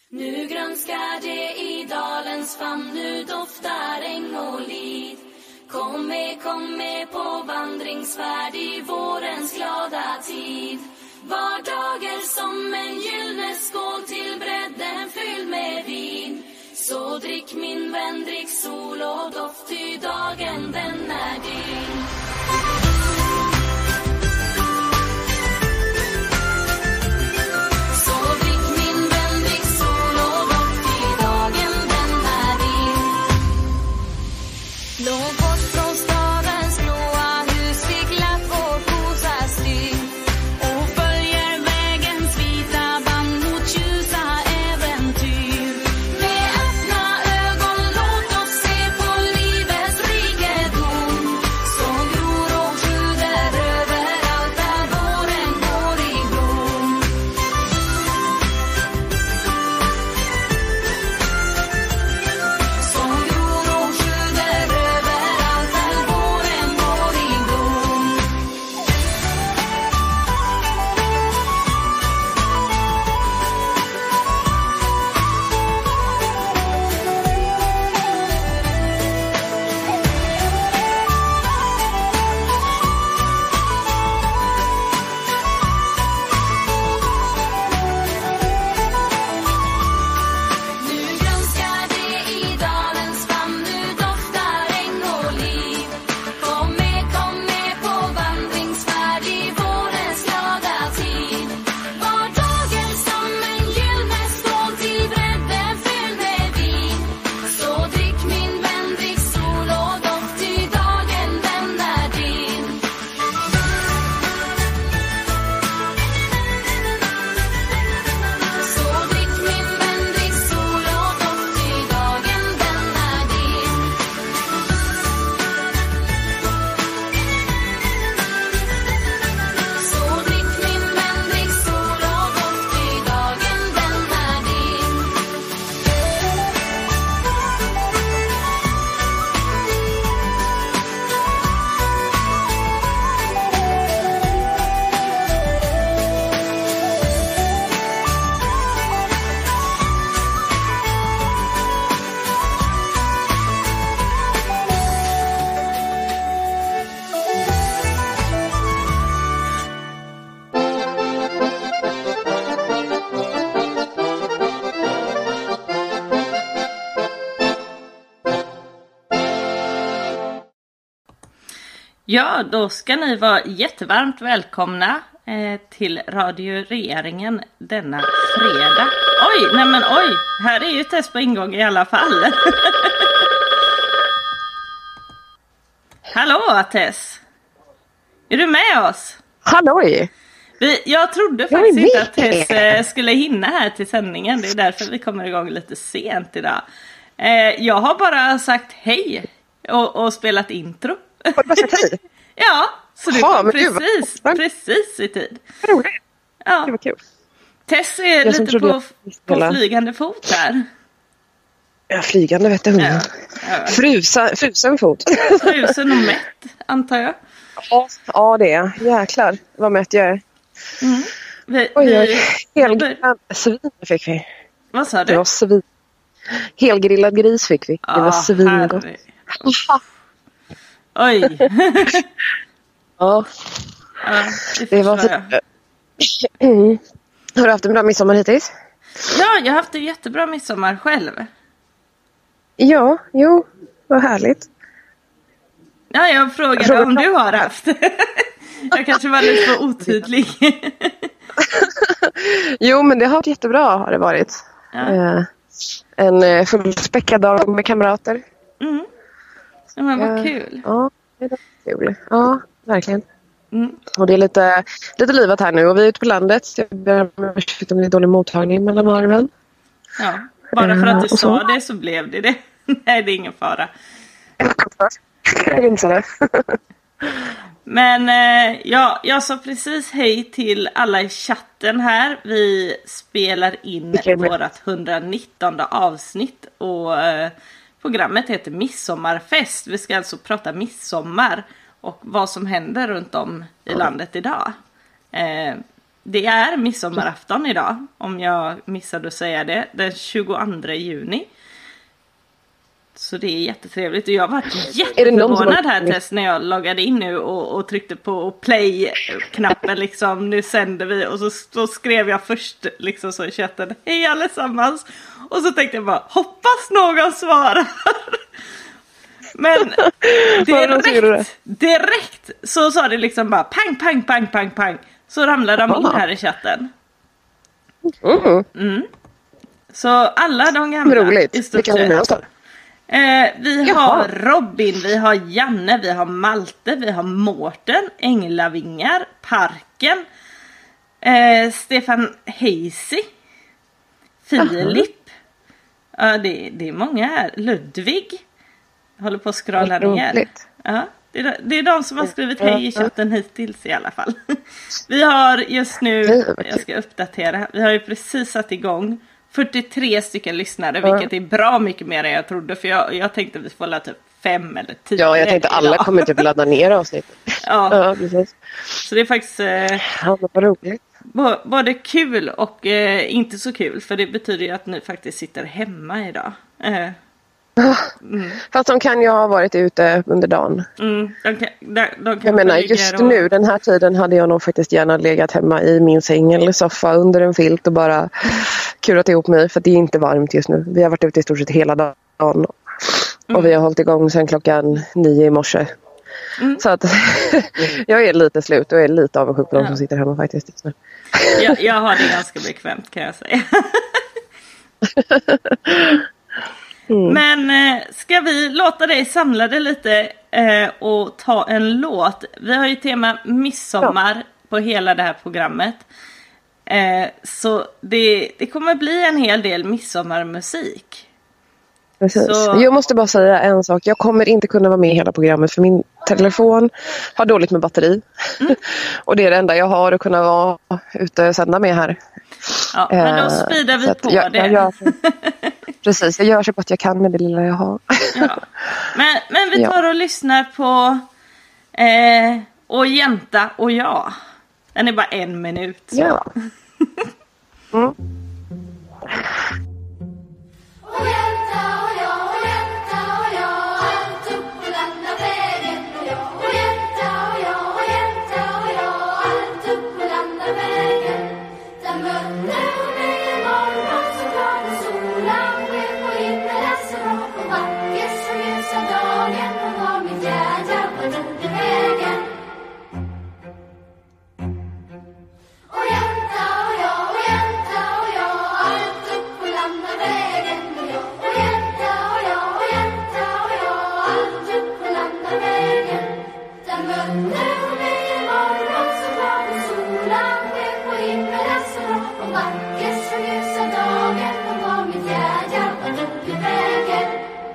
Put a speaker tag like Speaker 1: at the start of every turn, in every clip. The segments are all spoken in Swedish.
Speaker 1: Nu grönskar det i dalens famn, nu doftar äng och liv. Kom med på vandringsfärd i vårens glada tid. Var dagar som en gyllene skål till bredden fylld med vin. Så drick min vän, drick sol och doft, ty dagen den är din. Långt bort från stadens blåa hus vi glatt vår kosa styr och följer vägens vita band mot ljusa äventyr. Med öppna ögon låt oss se på livets rikedom som gror och sjuder överallt där våren går i blom. Som gror och sjuder
Speaker 2: Ja, då ska ni vara jättevarmt välkomna till Radio Regeringen denna fredag. Oj, nej men oj, här är ju test på ingång i alla fall. Hallå Tess, är du med oss?
Speaker 3: Halloj!
Speaker 2: Jag trodde faktiskt inte att Tess skulle hinna här till sändningen, det är därför vi kommer igång lite sent idag. Jag har bara sagt hej och spelat intro.
Speaker 3: Har du bara sagt hej?
Speaker 2: Ja, så du kom precis i tid.
Speaker 3: Roligt.
Speaker 2: Ja.
Speaker 3: Det var kul.
Speaker 2: Tess är lite på flygande fot här.
Speaker 3: Ja, flygande vet jag. Ja. Frusen fot.
Speaker 2: Frusen och mätt, antar jag.
Speaker 3: Ja, det är. Jäklar, vad mätt jag är.
Speaker 2: Mm.
Speaker 3: Helgrillad svin fick vi.
Speaker 2: Vad sa du?
Speaker 3: Det var svin. Helgrillad gris fick vi. Det var svingott.
Speaker 2: Oj.
Speaker 3: Ja. Det var så... Har du haft en bra midsommar hittills?
Speaker 2: Ja, jag har haft en jättebra midsommar själv.
Speaker 3: Ja, jo, vad härligt.
Speaker 2: Ja, jag frågade om du har haft. Jag kanske var lite för otydlig.
Speaker 3: Jo, men det har varit jättebra har det varit. Ja. En fullspäckad dag med kamrater.
Speaker 2: Mm. Ja, men vad kul.
Speaker 3: Ja, det är kul. Ja, verkligen. Mm. Och det är lite livat här nu och vi är ute på landet. Jag ber om ursäkt om det är dålig mottagning mellan varven.
Speaker 2: Ja, bara för att du sa det så blev det. Nej, det är ingen fara. Men jag sa precis hej till alla i chatten här. Vi spelar in vårat 119 avsnitt och programmet heter Midsommarfest. Vi ska alltså prata midsommar och vad som händer runt om i landet idag. det är midsommarafton idag, om jag missade att säga det, den 22 juni. Så det är jättetrevligt och jag har varit jätteförvånad här Tess när jag loggade in nu och tryckte på play-knappen liksom, nu sänder vi, och så skrev jag först liksom så i chatten, hej allesammans, och så tänkte jag bara, hoppas någon svarar. Men direkt så sa det liksom bara pang, pang, pang, pang, pang, så ramlade de in här i chatten. Så alla de gamla i stort sett. Vi har Robin, vi har Janne, vi har Malte, vi har Mårten, Änglavingar, Parken, Stefan Heisi, Filip, det är många här, Ludvig, håller på att scrolla ner. Ja, det är de som har skrivit hej i chatten hittills i alla fall. Vi har just nu, jag ska uppdatera, vi har ju precis satt igång 43 stycken lyssnare, vilket är bra mycket mer än jag trodde, för jag tänkte vi får hålla typ 5 eller 10.
Speaker 3: Ja, jag tänkte alla kommer typ ladda ner avsnittet.
Speaker 2: Ja,
Speaker 3: precis.
Speaker 2: Så det är faktiskt
Speaker 3: det var roligt.
Speaker 2: Både kul och inte så kul, för det betyder ju att ni faktiskt sitter hemma idag.
Speaker 3: Fast de kan ju ha varit ute under dagen.
Speaker 2: De kan
Speaker 3: jag menar, just nu, den här tiden hade jag nog faktiskt gärna legat hemma i min säng eller soffa under en filt och bara kurat ihop mig, för det är inte varmt just nu. Vi har varit ute i stort sett hela dagen och vi har hållit igång sedan klockan 9 i morse. Så att jag är lite slut och är lite avundsjuk på de som sitter hemma faktiskt just nu.
Speaker 2: Jag har det ganska bekvämt, kan jag säga. Men ska vi låta dig samla det lite och ta en låt? Vi har ju tema midsommar på hela det här programmet. Så det kommer bli en hel del midsommarmusik.
Speaker 3: Precis. Så... Jag måste bara säga en sak. Jag kommer inte kunna vara med i hela programmet, för min telefon har dåligt med batteri. Och det är det enda jag har att kunna vara ute och sända med här.
Speaker 2: Ja, men då speedar vi på det.
Speaker 3: Precis, jag gör så på att jag kan med det lilla jag har.
Speaker 2: Ja. Men vi tar och lyssnar på Och jänta och jag. Den är bara 1 minut. Så.
Speaker 3: Ja.
Speaker 1: Och jänta och jag, och jänta och jag, allt upp på landavägen. Och jänta och jag, och jänta och jag, allt upp på landavägen. Där mötte hon mig en morgon så glad och solen sken på himlen så bra och vacker så ljusa dagen. Hon var min glädje och tog i vägen. Och jänta och jag, och jänta och jag, allt upp på landavägen. Och jänta och jag, och jänta och jag, allt upp på landavägen. Där mötte hon mig en morgon så glad och solen sken på himlen så bra och vacker så ljusa dagen. Hon var min glädje och tog i vägen.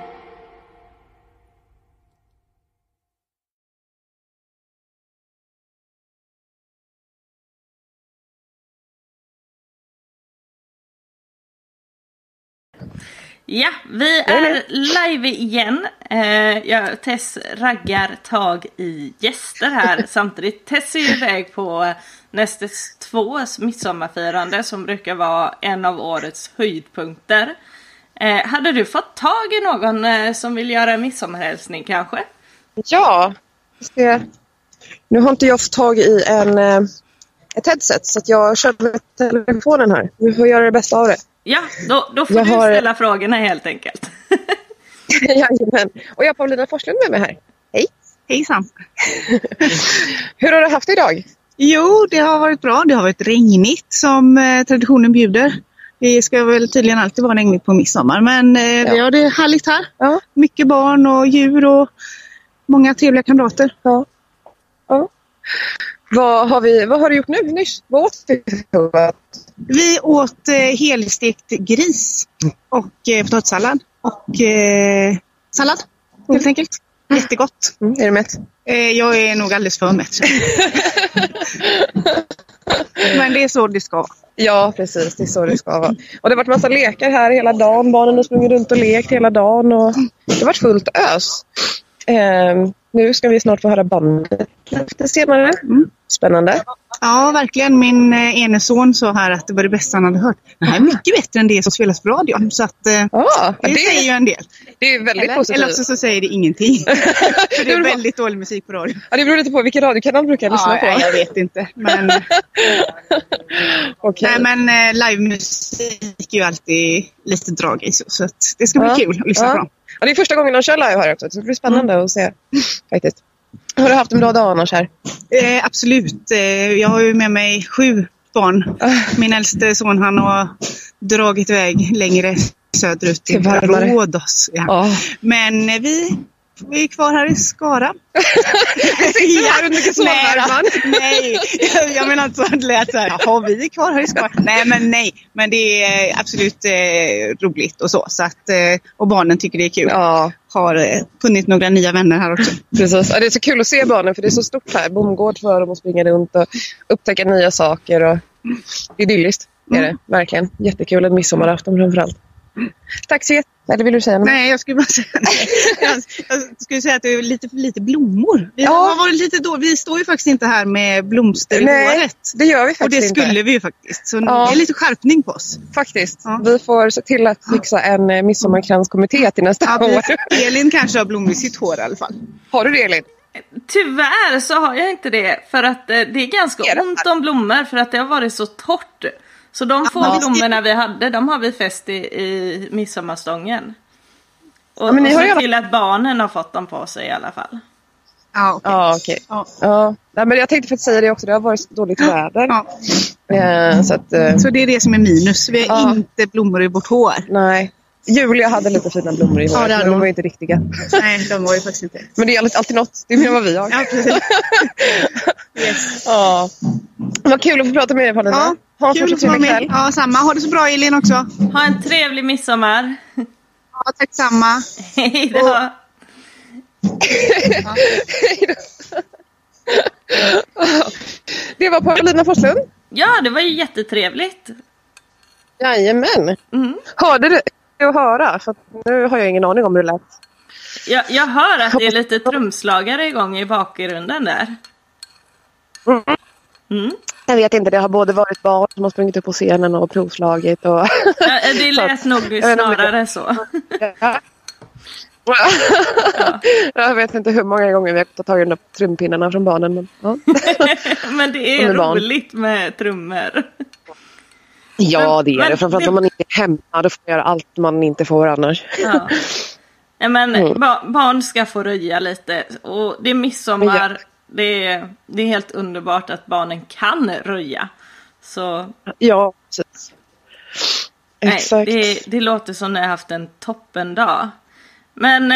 Speaker 2: Ja, vi är live igen. Tess raggar tag i gäster här samtidigt. Tess är iväg på Nästes 2:s midsommarfirande som brukar vara en av årets höjdpunkter. Hade du fått tag i någon som vill göra en midsommarhälsning kanske?
Speaker 3: Ja, nu har inte jag fått tag i ett headset så att jag kör med telefonen här. Vi får göra det bästa av det.
Speaker 2: Ja, då får du ställa frågorna helt enkelt.
Speaker 3: Jajamän. Och jag har Paulina Forslund med mig här. Hej.
Speaker 4: Hejsan.
Speaker 3: Hur har du haft det idag?
Speaker 4: Jo, det har varit bra. Det har varit regnigt som traditionen bjuder. Det ska väl tydligen alltid vara regnigt på midsommar. Men vi har det härligt här. Ja. Mycket barn och djur och många trevliga kamrater.
Speaker 3: Ja. Vad har du gjort nu nyss? Vad åt du?
Speaker 4: Vi åt helstekt gris och potatissallad och sallad helt enkelt. Jättegott.
Speaker 3: Är du mätt?
Speaker 4: Jag är nog alldeles för mätt. Men det är så det ska vara.
Speaker 3: Ja, precis. Det är så det ska vara. Och det har varit massa lekar här hela dagen. Barnen har sprungit runt och lekt hela dagen. Och det har varit fullt ös. Nu ska vi snart få höra bandet lite senare. Spännande.
Speaker 4: Ja, verkligen. Min ene son sa här att det var det bästa han hade hört. Det här är mycket bättre än det som spelas på radion. Så att, det säger ju en del.
Speaker 3: Det är väldigt positivt.
Speaker 4: Eller också så säger det ingenting. För det är väldigt dålig musik på radion.
Speaker 3: Ja, det beror lite på vilken radiokanal du brukar lyssna på.
Speaker 4: Jag vet inte. Men,
Speaker 3: okay.
Speaker 4: Nej, men livemusik är ju alltid lite drag i. Så att det ska bli kul att lyssna på dem.
Speaker 3: Ja, det är första gången de kör live här också. Så det blir spännande att se faktiskt. Har du haft en bra dag annars här?
Speaker 4: Absolut. Jag har ju med mig 7 barn. Min äldste son, han har dragit iväg längre söderut till Rhodos. Ja. Men vi är kvar här i Skara. Nej, jag menar inte så att det lät så här. Jaha, vi är kvar här i Skara. Nej. Men det är absolut roligt och så. Så att, och barnen tycker det är kul.
Speaker 3: Ja.
Speaker 4: Har funnit några nya vänner här också.
Speaker 3: Precis. Ja, det är så kul att se barnen för det är så stort här. Bomgård för dem att springa runt och upptäcka nya saker. Och idylliskt är det, verkligen. Jättekul en midsommarafton framförallt. Tack så jättemycket. Eller vill du säga något?
Speaker 4: Nej, jag skulle bara säga jag skulle säga att det är lite för lite blommor. Vi står ju faktiskt inte här med blomster i håret.
Speaker 3: Det gör vi faktiskt inte.
Speaker 4: Och det skulle vi ju faktiskt. Så det är lite skärpning på oss.
Speaker 3: Faktiskt. Ja. Vi får se till att fixa en midsommarkranskommitté till nästa år.
Speaker 4: Elin kanske har blommor i sitt hår i alla fall.
Speaker 3: Har du det, Elin?
Speaker 2: Tyvärr så har jag inte det. För att det är ganska ont om blommor. För att det har varit så torrt. Så de få blommorna vi hade, de har vi fäst i midsommarstången. Och,
Speaker 3: men ni
Speaker 2: och
Speaker 3: har
Speaker 2: så till att barnen har fått dem på sig i alla fall.
Speaker 3: Ja, okej. Ja. Nej, men jag tänkte för att säga det också, det har varit så dåligt väder. Ja.
Speaker 4: Så det är det som är minus, vi har inte blommor i vårt hår.
Speaker 3: Nej. Julia hade lite fina blommor i håret, men de var ju inte riktiga.
Speaker 4: Nej, de var ju faktiskt inte.
Speaker 3: Men det är alltid något, det är mer vad vi har.
Speaker 4: Ja, precis. Yes.
Speaker 3: Ja. Vad kul att få prata med dig, Paulina.
Speaker 4: Ja.
Speaker 3: Ha en fortsatt trevlig kväll.
Speaker 4: Ja, samma. Ha det så bra, Elin, också.
Speaker 2: Ha en trevlig midsommar.
Speaker 4: Ja, tack samma.
Speaker 2: Hej då.
Speaker 3: Det var Paulina Forslund.
Speaker 2: Ja, det var ju jättetrevligt.
Speaker 3: Jajamän. Hörde du att höra? För nu har jag ingen aning om hur det lät.
Speaker 2: Jag hör att det är lite trumslagare igång i bakgrunden där.
Speaker 3: Jag vet inte, det har både varit barn som har sprungit upp på scenen och provslagit. Och
Speaker 2: ja, det lät nog snarare så.
Speaker 3: Jag vet inte hur många gånger vi har tagit upp trumpinnarna från barnen. Men,
Speaker 2: men det är roligt med trummor.
Speaker 3: Ja, det är det. Framförallt om man inte är hemma, då får man göra allt man inte får annars.
Speaker 2: Ja, men barn ska få röja lite. Och det är midsommar. Det är helt underbart att barnen kan röja. Så
Speaker 3: ja, precis. Exakt.
Speaker 2: Det låter som när jag haft en toppendag. Men,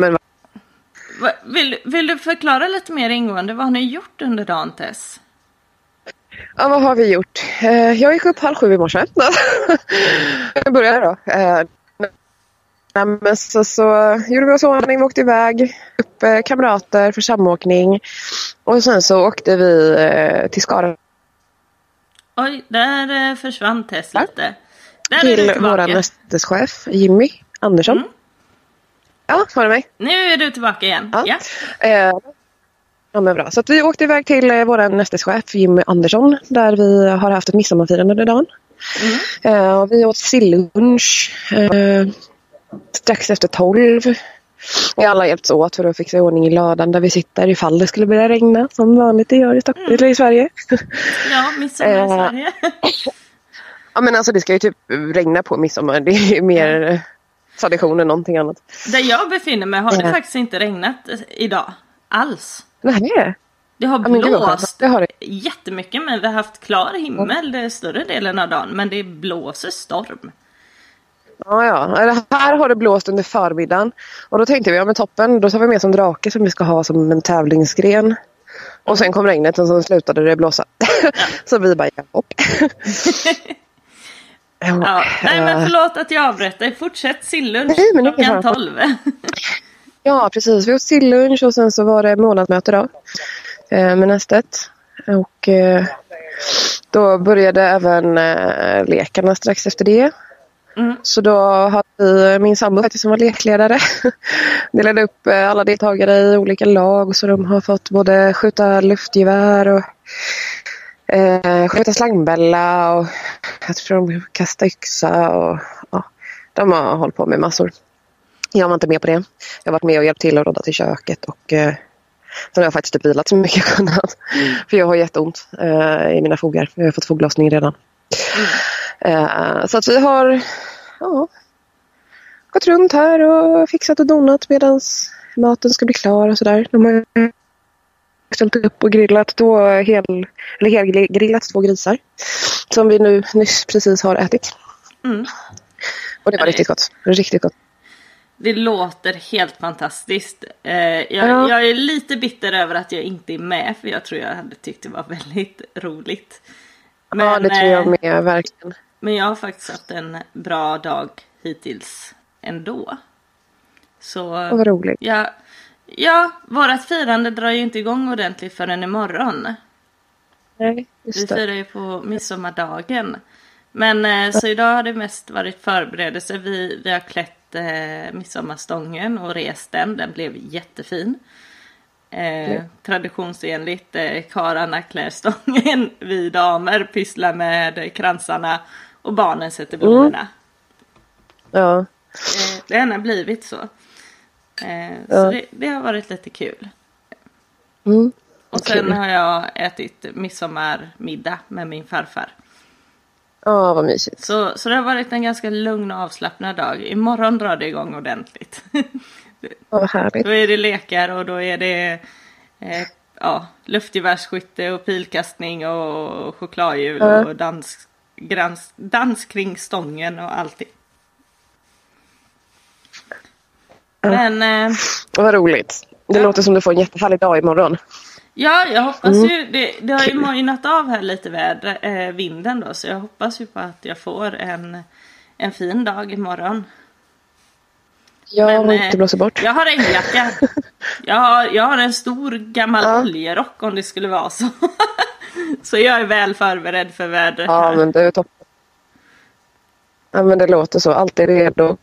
Speaker 2: vill du förklara lite mer ingående? Vad har ni gjort under dagen, Tess?
Speaker 3: Ja, vad har vi gjort? Jag gick upp 6:30 i morse. Jag började då. Men så gjorde vi oss ordning, vi åkte iväg, upp kamrater för samåkning. Och sen så åkte vi till Skara.
Speaker 2: Oj, där försvann Tess lite. Där
Speaker 3: till vår nästeschef Jimmy Andersson. Ja, hör du mig?
Speaker 2: Nu är du tillbaka igen. Ja.
Speaker 3: Ja, men bra. Så att vi åkte iväg till vår nästeschef Jimmy Andersson, där vi har haft ett midsommarfirande under dagen. Och vi åt sillunch strax efter 12. Vi alla hjälpts åt för att fixa ordning i ladan där vi sitter ifall det skulle börja regna, som vanligt det gör i Stockholm eller i Sverige.
Speaker 2: Ja, midsommar i Sverige.
Speaker 3: Ja, men alltså det ska ju typ regna på midsommar. Det är ju mer tradition än någonting annat.
Speaker 2: Där jag befinner mig har det faktiskt inte regnat idag alls.
Speaker 3: Nej.
Speaker 2: Det har blåst jättemycket, men vi har haft klar himmel större delen av dagen. Men det blåser storm.
Speaker 3: Ja. Här har det blåst under förmiddagen. Och då tänkte vi, men toppen, då tar vi med som drake som vi ska ha som en tävlingsgren. Och sen kom regnet och så slutade det blåsa. Så vi bara
Speaker 2: Nej, men förlåt att jag avbröt dig. Fortsätt sillunch klockan 12.
Speaker 3: Ja, precis. Vi åt sillunch och sen så var det månadsmöte då. Med nästet. Och då började även lekarna strax efter det. Så då hade vi min sambo faktiskt som var lekledare. Delade upp alla deltagare i olika lag. Så de har fått både skjuta luftgevär och skjuta slangbälla och jag tror de kasta yxa och de har hållit på med massor. Jag var inte med på det. Jag har varit med och hjälpt till och rådat i köket och sen har jag faktiskt bilat så mycket jag kunnat. För jag har jätteont i mina fogar. Jag har fått foglossning redan. Så att vi har gått runt här och fixat och donat medan maten ska bli klar och sådär. De har ställt upp och grillat helgrillat 2 grisar som vi nu nyss precis har ätit. Och det var riktigt gott. Riktigt gott.
Speaker 2: Det låter helt fantastiskt. Jag är lite bitter över att jag inte är med, för jag tror jag hade tyckt det var väldigt roligt. Men,
Speaker 3: ja, det tror jag med, verkligen.
Speaker 2: Men jag har faktiskt haft en bra dag hittills ändå. Så
Speaker 3: vad roligt.
Speaker 2: Ja, vårat firande drar ju inte igång ordentligt förrän imorgon.
Speaker 3: Nej, just det.
Speaker 2: Vi firar ju på midsommardagen. Men så idag har det mest varit förberedelse. Vi har klätt midsommarstången och rest den. Den blev jättefin. Traditionsenligt karlarna klär stången. Vi damer pysslar med kransarna och barnen sätter blommorna.
Speaker 3: Ja.
Speaker 2: Det har blivit så. Så det har varit lite kul. Och sen har jag ätit midsommarmiddag med min farfar.
Speaker 3: Ja, vad mysigt.
Speaker 2: Så det har varit en ganska lugn och avslappnad dag. Imorgon drar det igång ordentligt.
Speaker 3: Vad härligt.
Speaker 2: Då är det lekar och då är det luftgevärsskytte och pilkastning och chokladhjul och dans kring stången och allting. Men
Speaker 3: vad roligt. Det låter som du får en jättehärlig dag imorgon.
Speaker 2: Ja, jag hoppas ju. Det har ju mojnat av här lite vinden då. Så jag hoppas ju på att jag får en fin dag imorgon.
Speaker 3: Ja, men inte blåsa bort.
Speaker 2: Jag har regnjacka. Jag har en stor gammal oljerock om det skulle vara så. Så jag är väl förberedd för vädret.
Speaker 3: Ja, men det är toppen. Ja, men det låter så. Allt är redo.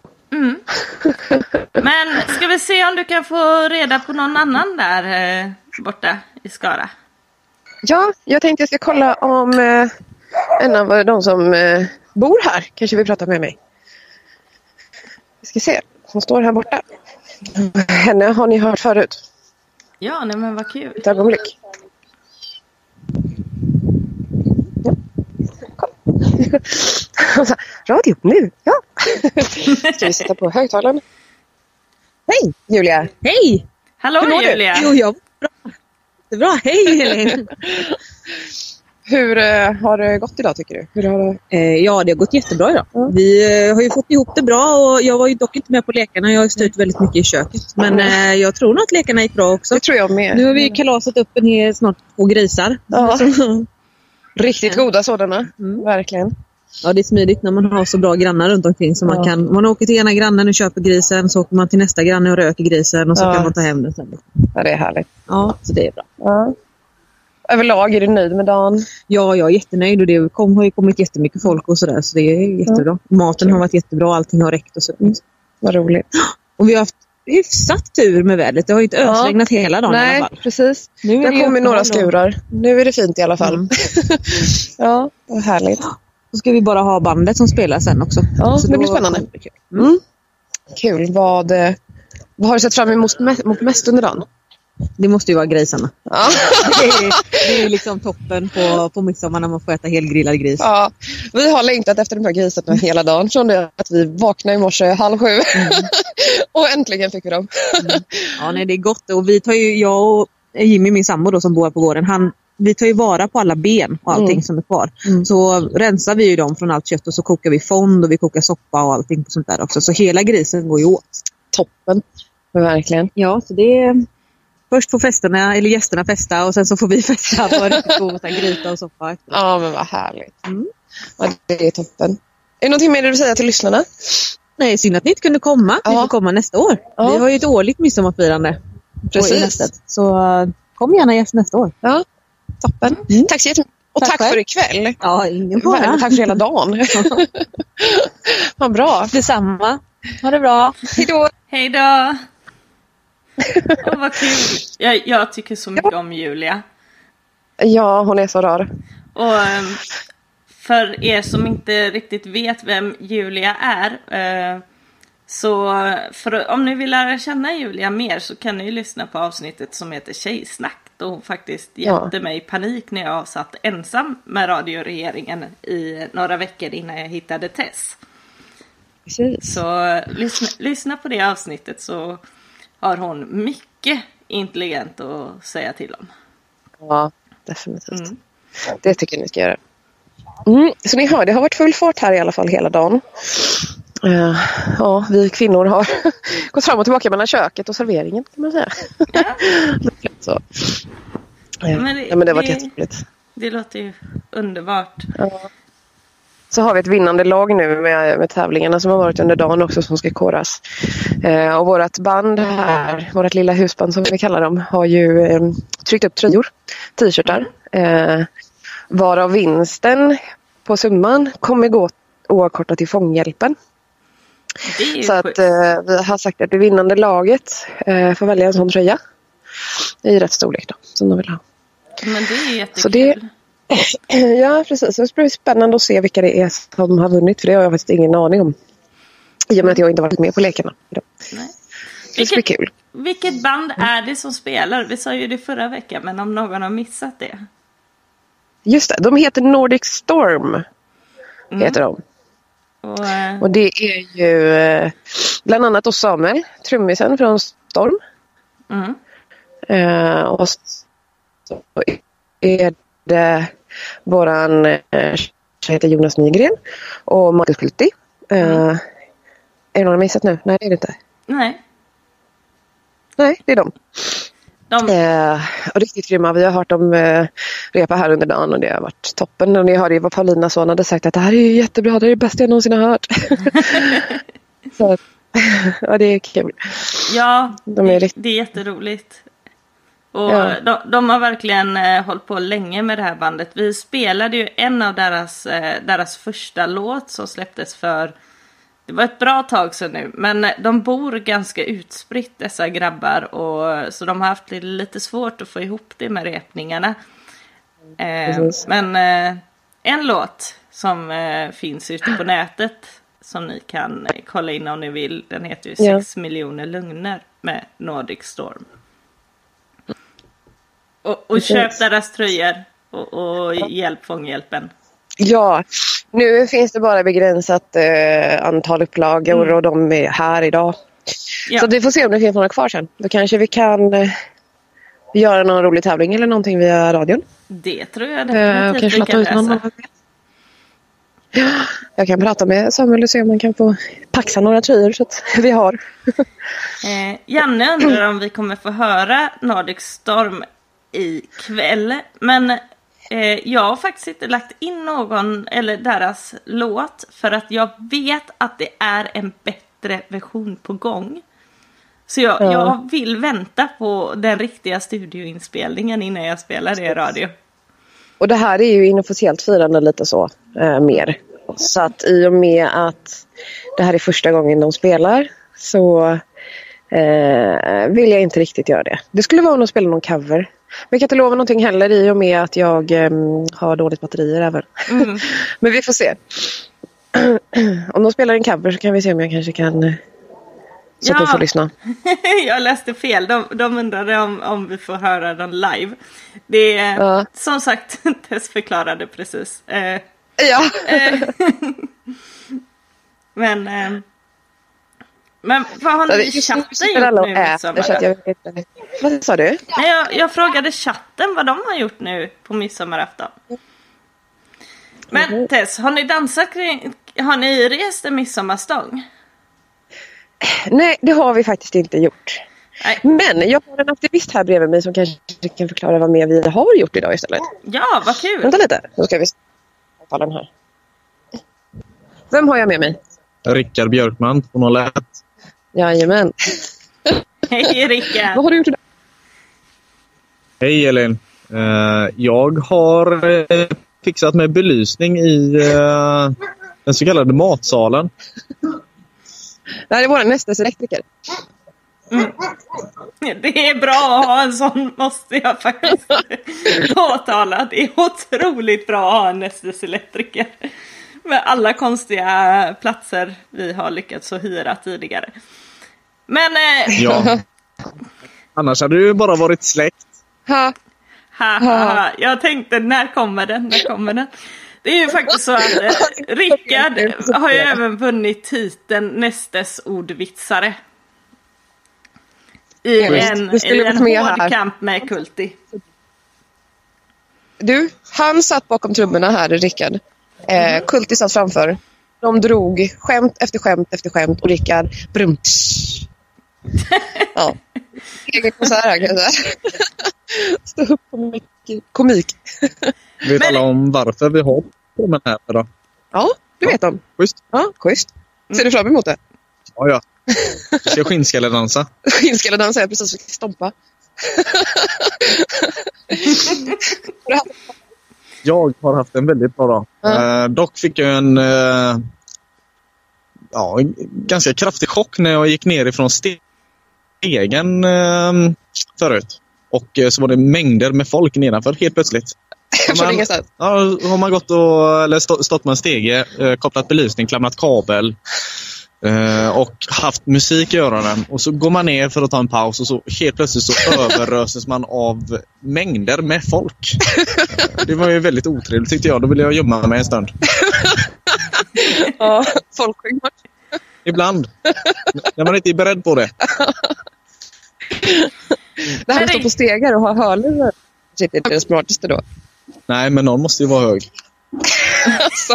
Speaker 2: Men ska vi se om du kan få reda på någon annan där borta i Skara?
Speaker 3: Ja, jag tänkte jag ska kolla om en av de som bor här kanske vill prata med mig. Vi ska se, hon står här borta. Henne har ni hört förut.
Speaker 2: Ja, nej men vad kul.
Speaker 3: Ett ögonblick. Radio nu, ja. Ska vi sätta på högtalaren? Hej Julia.
Speaker 5: Hej.
Speaker 2: Hallå Julia.
Speaker 5: Jo, jag bra. Det är bra. Hej Helene.
Speaker 3: Hur har det gått idag tycker du? Hur har det...
Speaker 5: Ja, det har gått jättebra idag. Vi har ju fått ihop det bra och jag var ju dock inte med på lekarna. Jag har styrt väldigt mycket i köket. Men jag tror nog att lekarna gick bra också.
Speaker 3: Det tror jag med.
Speaker 5: Nu har vi kalasat upp snart 2 grisar.
Speaker 3: Ja. Riktigt goda sådana. Verkligen.
Speaker 5: Ja, det är smidigt när man har så bra grannar runt omkring så man åker till ena grannen och köper grisen, så åker man till nästa granne och röker grisen och så kan man ta hem den sen.
Speaker 3: Ja, det är härligt.
Speaker 5: Ja, så det är bra.
Speaker 3: Ja. Överlag är du nöjd med dagen?
Speaker 5: Ja, jag är jättenöjd och det har ju kommit jättemycket folk och sådär så det är jättebra. Maten har varit jättebra, allting har räckt och så.
Speaker 3: Vad roligt.
Speaker 5: Och vi har haft hyfsat tur med vädret. Det har ju inte ösregnat hela dagen i alla fall.
Speaker 3: Nej, precis.
Speaker 5: Nu
Speaker 3: det har kommit några skurar. Nu är det fint i alla fall. Ja, vad härligt.
Speaker 5: Så ska vi bara ha bandet som spelar sen också.
Speaker 3: Ja,
Speaker 5: så
Speaker 3: det blir spännande. Kul. Vad har du sett fram emot mest under dagen?
Speaker 5: Det måste ju vara grisarna.
Speaker 3: Ja.
Speaker 5: Det är ju liksom toppen på midsommar när man får äta helgrillad gris.
Speaker 3: Ja, vi har längtat efter de här grisarna hela dagen. Från det att vi vaknade i morse 6:30. Och äntligen fick vi dem.
Speaker 5: Ja, nej, det är gott. Och vi tar ju, jag och Jimmy, min sambo då, som bor på gården, vi tar ju vara på alla ben och allting som är kvar. Så rensar vi ju dem från allt kött och så kokar vi fond och vi kokar soppa och allting på sånt där också. Så hela grisen går ju åt.
Speaker 3: Toppen, verkligen.
Speaker 5: Ja, så det är... Först får gästerna festa och sen så får vi festa på riktigt god gryta och soppa.
Speaker 3: Ja, men vad härligt. Ja, det är toppen. Är det någonting mer du vill säga till lyssnarna?
Speaker 5: Nej, synd att ni inte kunde komma. Vi får komma nästa år. Vi har ju ett årligt midsommarfirande.
Speaker 3: Precis.
Speaker 5: Så kom gärna nästa år.
Speaker 3: Ja, toppen. Tack så jättemycket. Och tack för ikväll.
Speaker 5: Ja, ingen fara.
Speaker 3: Tack för hela dagen. Vad bra.
Speaker 5: Detsamma. Ha det bra.
Speaker 3: Hej då.
Speaker 2: Hej då. Vad kul. Jag tycker så mycket om Julia.
Speaker 3: Ja, hon är så rar.
Speaker 2: Och för er som inte riktigt vet vem Julia är, så om ni vill lära känna Julia mer så kan ni lyssna på avsnittet som heter Tjejsnack. Och hon faktiskt hjälpte mig i panik när jag satt ensam med radioregeringen i några veckor innan jag hittade Tess. Precis. Så lyssna på det avsnittet, så har hon mycket intelligent att säga till om.
Speaker 3: Ja, definitivt. Det tycker jag ni ska göra. Så ni hör, det har varit full fart här i alla fall hela dagen. Ja, vi kvinnor har gått fram och tillbaka mellan köket och serveringen, kan man säga. Så. Men det har varit jätteroligt.
Speaker 2: Det låter ju underbart.
Speaker 3: Ja. Så har vi ett vinnande lag nu med tävlingarna som har varit under dagen också, som ska koras. Och vårt band här, vårt lilla husband som vi kallar dem, har ju tryckt upp tröjor, t-shirtar. Varav vinsten på summan kommer gå oavkortat till Fånghjälpen. Så att vi har sagt att det vinnande laget får välja en sån tröja i rätt storlek då, som de vill ha.
Speaker 2: Men det är jättekul.
Speaker 3: Ja, precis. Så det blir spännande att se vilka det är som har vunnit, för det har jag faktiskt ingen aning om. I och med att jag inte varit med på lekarna idag. Nej. Det blir kul.
Speaker 2: Vilket band är det som spelar? Vi sa ju det förra veckan, men om någon har missat det.
Speaker 3: Just det, de heter Nordic Storm. Heter de. Och det är ju bland annat då Samuel, trummisen från Storm. Och så är det våran heter Jonas Nygren och Marcus Kulti. Är det någon missat nu? Nej, det är det inte.
Speaker 2: Nej,
Speaker 3: det är de. Och riktigt grymma. Vi har hört dem repa här under dagen och det har varit toppen. Och ni hörde ju vad Paulina son hade sagt, att det här är ju jättebra, det är det bästa jag någonsin har hört. Så ja, det är kul.
Speaker 2: Ja, det är jätteroligt. Och de har verkligen hållit på länge med det här bandet. Vi spelade ju en av deras första låt som släpptes för, det var ett bra tag sedan nu, men de bor ganska utspritt, dessa grabbar, och så de har haft lite svårt att få ihop det med repningarna. Men en låt som finns ute på nätet som ni kan kolla in om ni vill, den heter ju 6 miljoner lögner med Nordic Storm. Och köp deras tröjor och hjälp Fånghjälpen.
Speaker 3: Ja, nu finns det bara begränsat antal upplagor och de är här idag. Ja. Så vi får se om det finns några kvar sen. Då kanske vi kan göra någon rolig tävling eller någonting via radion.
Speaker 2: Det tror jag definitivt
Speaker 3: kanske
Speaker 2: vi kan läsa.
Speaker 3: Jag kan prata med Samuel och se om man kan få paxa några tröjor så att vi har.
Speaker 2: Janne undrar om vi kommer få höra Nordic Storm ikväll. Men jag har faktiskt inte lagt in någon eller deras låt, för att jag vet att det är en bättre version på gång. Så jag vill vänta på den riktiga studioinspelningen innan jag spelar det i radio. Och
Speaker 3: det här är ju inofficiellt firande lite så mer. Så att i och med att det här är första gången de spelar så vill jag inte riktigt göra det. Det skulle vara om de spelar någon cover. Men jag kan inte lova någonting heller i och med att jag har dåligt batterier även. Men vi får se. Om de spelar en cover så kan vi se om jag kanske kan så att du får lyssna.
Speaker 2: Jag läste fel. De undrade om vi får höra den live. Det är som sagt, Tess förklarade precis. Men vad har ni i chatten gjort nu?
Speaker 3: Vad sa du?
Speaker 2: Nej, jag frågade chatten vad de har gjort nu på midsommarafton. Men Tess, har ni dansat kring, har ni rest en midsommarstång?
Speaker 3: Nej, det har vi faktiskt inte gjort. Nej. Men jag har en aktivist här bredvid mig som kanske kan förklara vad mer vi har gjort idag istället.
Speaker 2: Ja, vad kul.
Speaker 3: Vänta lite, då ska vi ta den här. Vem har jag med mig?
Speaker 6: Rickard Björkman från Hållet.
Speaker 3: Jajamän.
Speaker 2: Hej Rickard.
Speaker 3: Vad har du gjort idag?
Speaker 6: Hej Elin. Jag har fixat med belysning i den så kallade matsalen.
Speaker 3: Det här är vår nästa elektriker.
Speaker 2: Det är bra att ha en sån, måste jag faktiskt påtala. Det är otroligt bra att ha en Nestes elektriker. Med alla konstiga platser vi har lyckats att hyra tidigare. Men...
Speaker 6: Ja. Annars hade det ju bara varit släkt.
Speaker 2: Jag tänkte, när kommer den? Det är ju faktiskt så att Rickard har ju även vunnit titeln Nestes ordvitsare. I en hård kamp med Kulti.
Speaker 3: Du, han satt bakom trummorna här, Rickard. Kulti satt framför. De drog skämt efter skämt efter skämt och Rickard brumt. Ja. Egen konsert här kanske. Stå upp på komik.
Speaker 6: Vet alla om varför vi har trummen här då?
Speaker 3: Ja, det vet de.
Speaker 6: Schysst.
Speaker 3: Ja, schysst. Ser du fram emot det?
Speaker 6: Ja. Jag ska skinnskalledansa.
Speaker 3: Skinnskalledansa, jag precis fick stompa.
Speaker 6: Jag har haft en väldigt bra dag. Dock fick jag en ganska kraftig chock när jag gick ner ifrån stegen förut. Och så var det mängder med folk nedanför helt plötsligt. Har man gått eller stått med en stege, kopplat belysning, klamrat kabel och haft musik i öronen. Och så går man ner för att ta en paus och så helt plötsligt så överröses man av mängder med folk. Det var ju väldigt otrevligt tyckte jag. Då ville jag gömma mig en stund.
Speaker 3: Ja, folksjungart.
Speaker 6: Ibland. När man inte är beredd på det.
Speaker 3: Det här att stå på stegar och ha hörlurar. Det är det smartaste då.
Speaker 6: Nej, men någon måste ju vara hög.
Speaker 3: Alltså.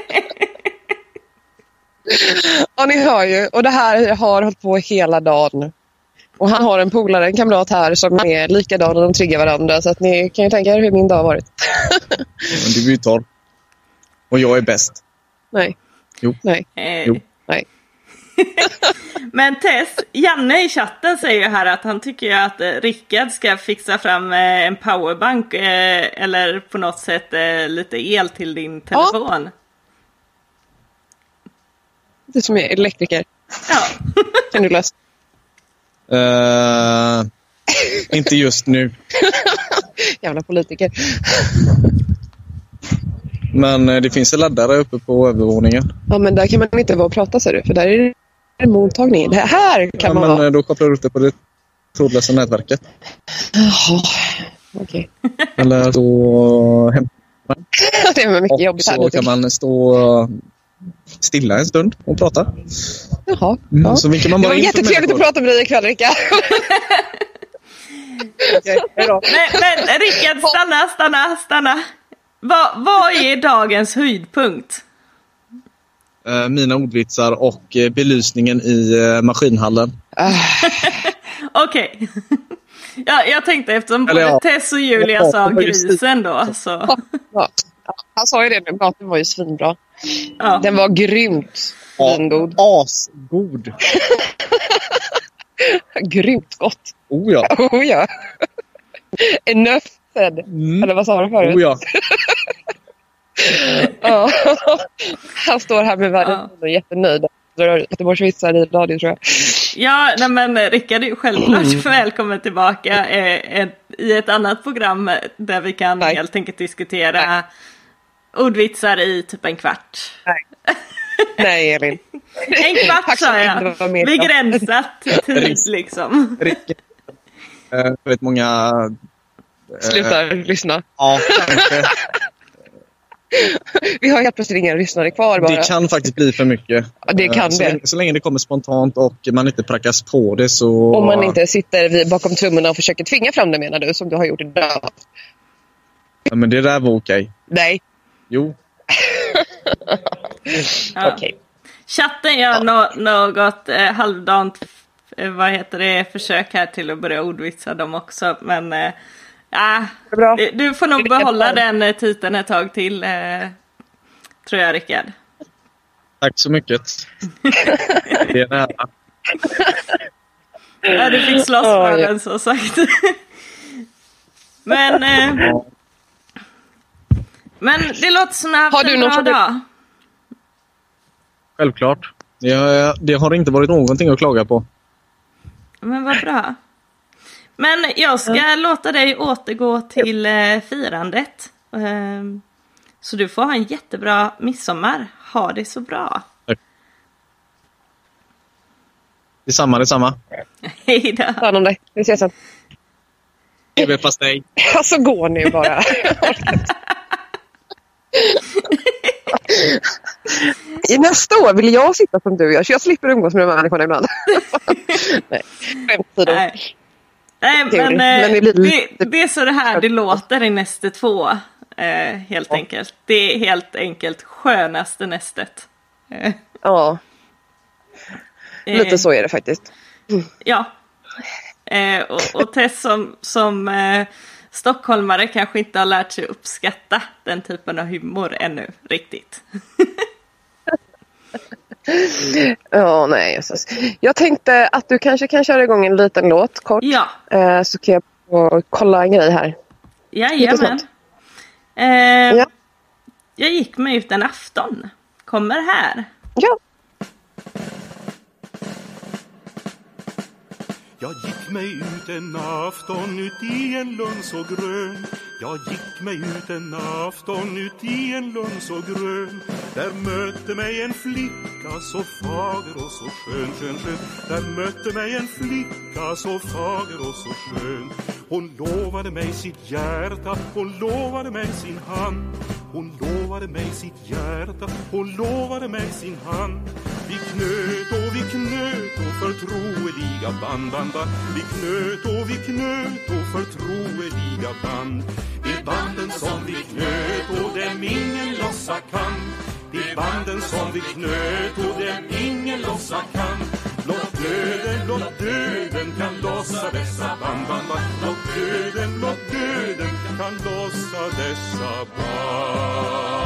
Speaker 3: Ja, ni hör ju. Och det här har hållit på hela dagen. Och han har en polare, en kamrat här som är likadan och de triggar varandra. Så att ni kan ju tänka er hur min dag har varit.
Speaker 6: Men du är torr. Och jag är bäst.
Speaker 3: Nej.
Speaker 6: Jo.
Speaker 3: Nej.
Speaker 6: Jo.
Speaker 3: Nej.
Speaker 2: Men Tess, Janne i chatten säger här att han tycker att Rickard ska fixa fram en powerbank eller på något sätt lite el till din telefon.
Speaker 3: Du som är elektriker.
Speaker 2: Ja.
Speaker 3: Kan du lösa?
Speaker 6: Inte just nu.
Speaker 3: Jävla politiker.
Speaker 6: Men det finns en laddare uppe på övervåningen.
Speaker 3: Ja, men där kan man inte vara och prata, ser du. För där är det mottagning. Det här kan man vara.
Speaker 6: Då kopplar du upp det på det trådlösa nätverket.
Speaker 3: Jaha, okej.
Speaker 6: Eller då hämtar
Speaker 3: det är mycket jobb.
Speaker 6: Och så kan man stå stilla en stund och prata.
Speaker 3: Jaha. Ja.
Speaker 6: Så vinkar man bara
Speaker 3: det var jättetrevligt att prata med dig ikväll, Rickard.
Speaker 2: Okay, men Rickard, stanna. Vad är dagens höjdpunkt?
Speaker 6: Mina ordvitsar och belysningen i maskinhallen.
Speaker 2: Okej. Ja, jag tänkte eftersom både Tess och Julia sa grisen då. Så.
Speaker 3: Ja. Han sa ju det, men maten var ju svinbra. Ja. Den var grymt god.
Speaker 6: Asgod.
Speaker 3: Grymt gott.
Speaker 6: Oh ja.
Speaker 3: Oh ja. Enough said. Eller vad sa du förut?
Speaker 6: Oh ja.
Speaker 3: Ja. Han står här med världen och är jättenöjd. Göteborgsvitsar i radio, tror jag.
Speaker 2: Ja, nej, men Rickard är ju självklart välkommen tillbaka i ett annat program där vi kan helt enkelt diskutera ordvitsar i typ en kvart.
Speaker 3: Nej, Elin.
Speaker 2: En kvart sa jag. Begränsat tid liksom.
Speaker 6: Rickard. Vet många...
Speaker 3: Sluta lyssna.
Speaker 6: Ja, kanske.
Speaker 3: Vi har helt plötsligt inga lyssnare kvar bara.
Speaker 6: Det kan faktiskt bli för mycket.
Speaker 3: Ja, det kan
Speaker 6: så länge det kommer spontant och man inte prackas på det så...
Speaker 3: Om man inte sitter bakom trummorna och försöker tvinga fram det, menar du, som du har gjort idag.
Speaker 6: Ja, men det där var okej.
Speaker 3: Nej.
Speaker 6: Jo.
Speaker 2: Ja.
Speaker 3: Okej.
Speaker 2: Chatten gör något halvdant försök här till att börja ordvitsa dem också. Men du får nog behålla den titeln ett tag till, tror jag, Rickard.
Speaker 6: Tack så mycket. Det är nära.
Speaker 2: Ja, du fick slåss för den, så sagt. Men det låter som att
Speaker 3: har du
Speaker 2: en bra dag.
Speaker 6: Självklart. Det har inte varit någonting att klaga på.
Speaker 2: Men vad bra. Men jag ska låta dig återgå till firandet. Så du får ha en jättebra midsommar. Ha det så bra.
Speaker 6: Detsamma.
Speaker 2: Hej då.
Speaker 3: Ta hand om dig. Vi ses sen.
Speaker 6: TV-pastej.
Speaker 3: Alltså går ni bara. I nästa år vill jag sitta som du gör. Så jag slipper umgås med de här människorna ibland.
Speaker 2: Nej, men det är så det här det låter i näste 2. Helt enkelt. Det är helt enkelt skönaste nästet.
Speaker 3: Ja. Lite så är det faktiskt.
Speaker 2: Ja. Och Tess som stockholmare kanske inte har lärt sig uppskatta den typen av humor ännu riktigt.
Speaker 3: Ja, nej. Jesus. Jag tänkte att du kanske kan köra igång en liten låt kort.
Speaker 2: Ja.
Speaker 3: Så kan jag kolla en grej här.
Speaker 2: Jajamän. Jag gick mig ut en afton. Kommer här.
Speaker 3: Ja.
Speaker 7: Jag gick mig ut en afton ut i en lund så grön. Jag gick mig ut en afton ut i en lund så grön. Där mötte mig en flicka så fager och så skön. Där mötte mig en flicka så fager och så skön. Hon lovade mig sitt hjärta, hon lovade mig sin hand. Hon lovade mig sitt hjärta, hon lovade mig sin hand. Vi knöt och förtroeliga band. Vi knöt och förtroeliga band. Det banden som vi knöt och dem ingen lossa kan. Det banden som vi knöt och dem ingen lossa kan. Blott döden kan lossa dessa band. Blott döden kan lossa dessa band.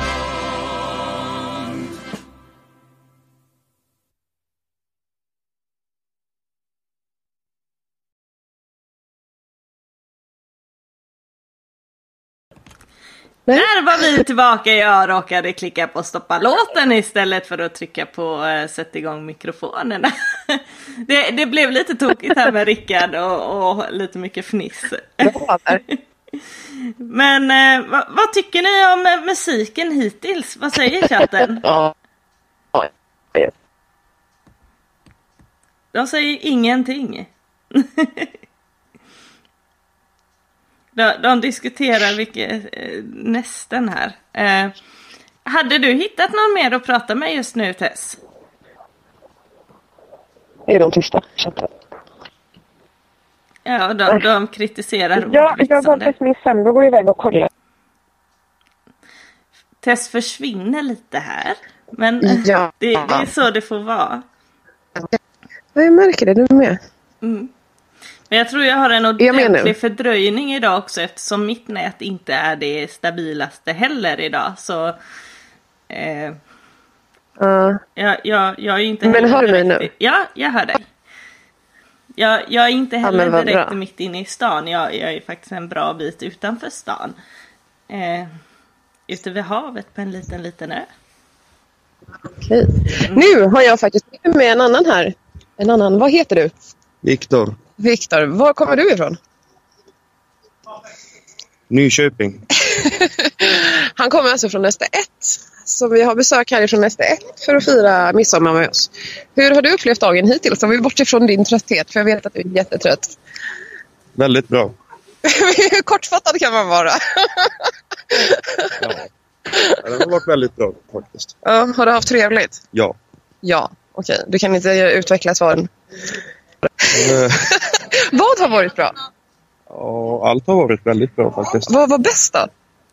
Speaker 2: Där var vi tillbaka. Jag råkade klicka på stoppa låten istället för att trycka på sätt igång mikrofonerna. Det blev lite tokigt här med Rickard och lite mycket fniss. Men vad tycker ni om musiken hittills? Vad säger chatten? De säger ingenting. De diskuterar vilket nästan här. Hade du hittat någon mer att prata med just nu, Tess?
Speaker 3: Är de tysta?
Speaker 2: Ja, de kritiserar.
Speaker 3: Ja, jag var faktiskt min sambo går iväg och kollar.
Speaker 2: Tess försvinner lite här. Men det är så det får vara.
Speaker 3: Jag märker det, du med.
Speaker 2: Mm. Men jag tror jag har en ordentlig fördröjning idag också, eftersom mitt nät inte är det stabilaste heller idag. Så jag är inte.
Speaker 3: Men hör du mig nu?
Speaker 2: Ja, jag hör dig. Jag är inte heller direkt mitt inne i stan. Jag är faktiskt en bra bit utanför stan. Ute vid havet på en liten ö.
Speaker 3: Okej. Nu har jag faktiskt med en annan här. En annan, vad heter du?
Speaker 8: Viktor,
Speaker 3: var kommer du ifrån?
Speaker 8: Nyköping.
Speaker 3: Han kommer alltså från nästa 1. Så vi har besök härifrån nästa 1 för att fira midsommar med oss. Hur har du upplevt dagen hittills? Om vi bort ifrån din trötthet, för jag vet att du är jättetrött.
Speaker 8: Väldigt bra.
Speaker 3: Hur kortfattad kan man vara?
Speaker 8: Ja, det har varit väldigt bra faktiskt.
Speaker 3: Ja, har du haft trevligt?
Speaker 8: Ja.
Speaker 3: Ja, okej. Du kan inte utveckla svaren. Vad har varit bra?
Speaker 8: Ja, allt har varit väldigt bra faktiskt.
Speaker 3: Vad var bäst då?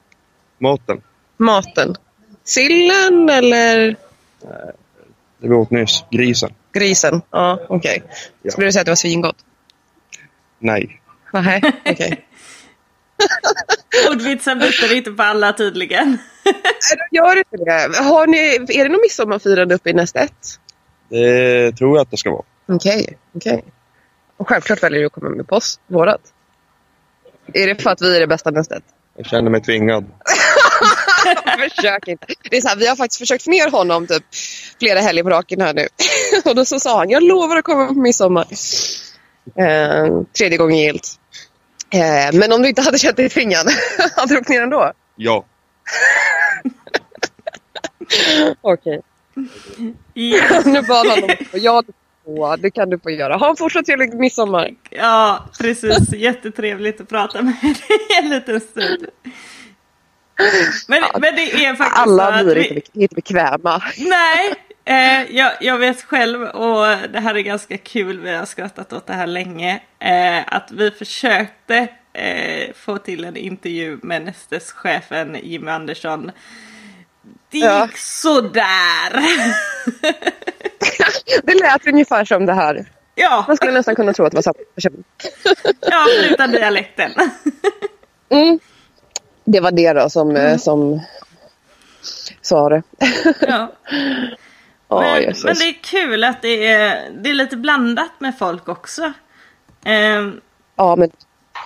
Speaker 8: Maten.
Speaker 3: Sillen eller?
Speaker 8: Det var åt nyss. Grisen.
Speaker 3: Ja, okej.
Speaker 8: Ja.
Speaker 3: Skulle du säga att det var svingott?
Speaker 8: Nej.
Speaker 3: Nej, okej.
Speaker 2: Ordvitsen byter inte på alla tydligen.
Speaker 3: Nej, de gör inte det. Är det någon midsommarfirande uppe i nästa 1?
Speaker 8: Det tror jag att det ska vara.
Speaker 3: Okej. Och självklart väljer du att komma med på oss, vårat. Är det för att vi är det bästa nästet?
Speaker 8: Jag känner mig tvingad.
Speaker 3: Försök inte. Det är så här, vi har faktiskt försökt få ner honom typ flera helger på raken här nu. Och då så sa han, jag lovar att komma på midsommar. Tredje gången gillt. Men om du inte hade känt dig tvingad, hade du åkt ner ändå?
Speaker 8: Ja.
Speaker 3: Okej.
Speaker 2: Yes.
Speaker 3: Nu bad han om ja, det kan du få göra. Ha en fortsatt trevlig midsommar.
Speaker 2: Ja, precis. Jättetrevligt att prata med dig en liten stund. Men det är faktiskt
Speaker 3: alla blir inte bekväma.
Speaker 2: Nej, jag vet själv, och det här är ganska kul, vi har skrattat åt det här länge, att vi försökte få till en intervju med Nestes-chefen Jimmy Andersson. Det gick sådär. Det
Speaker 3: lät ungefär som det här.
Speaker 2: Ja.
Speaker 3: Man skulle nästan kunna tro att det var samma person.
Speaker 2: Ja, utan dialekten.
Speaker 3: Det var det då som sa det.
Speaker 2: Ja. Men det är kul att det är lite blandat med folk också.
Speaker 3: Ja, men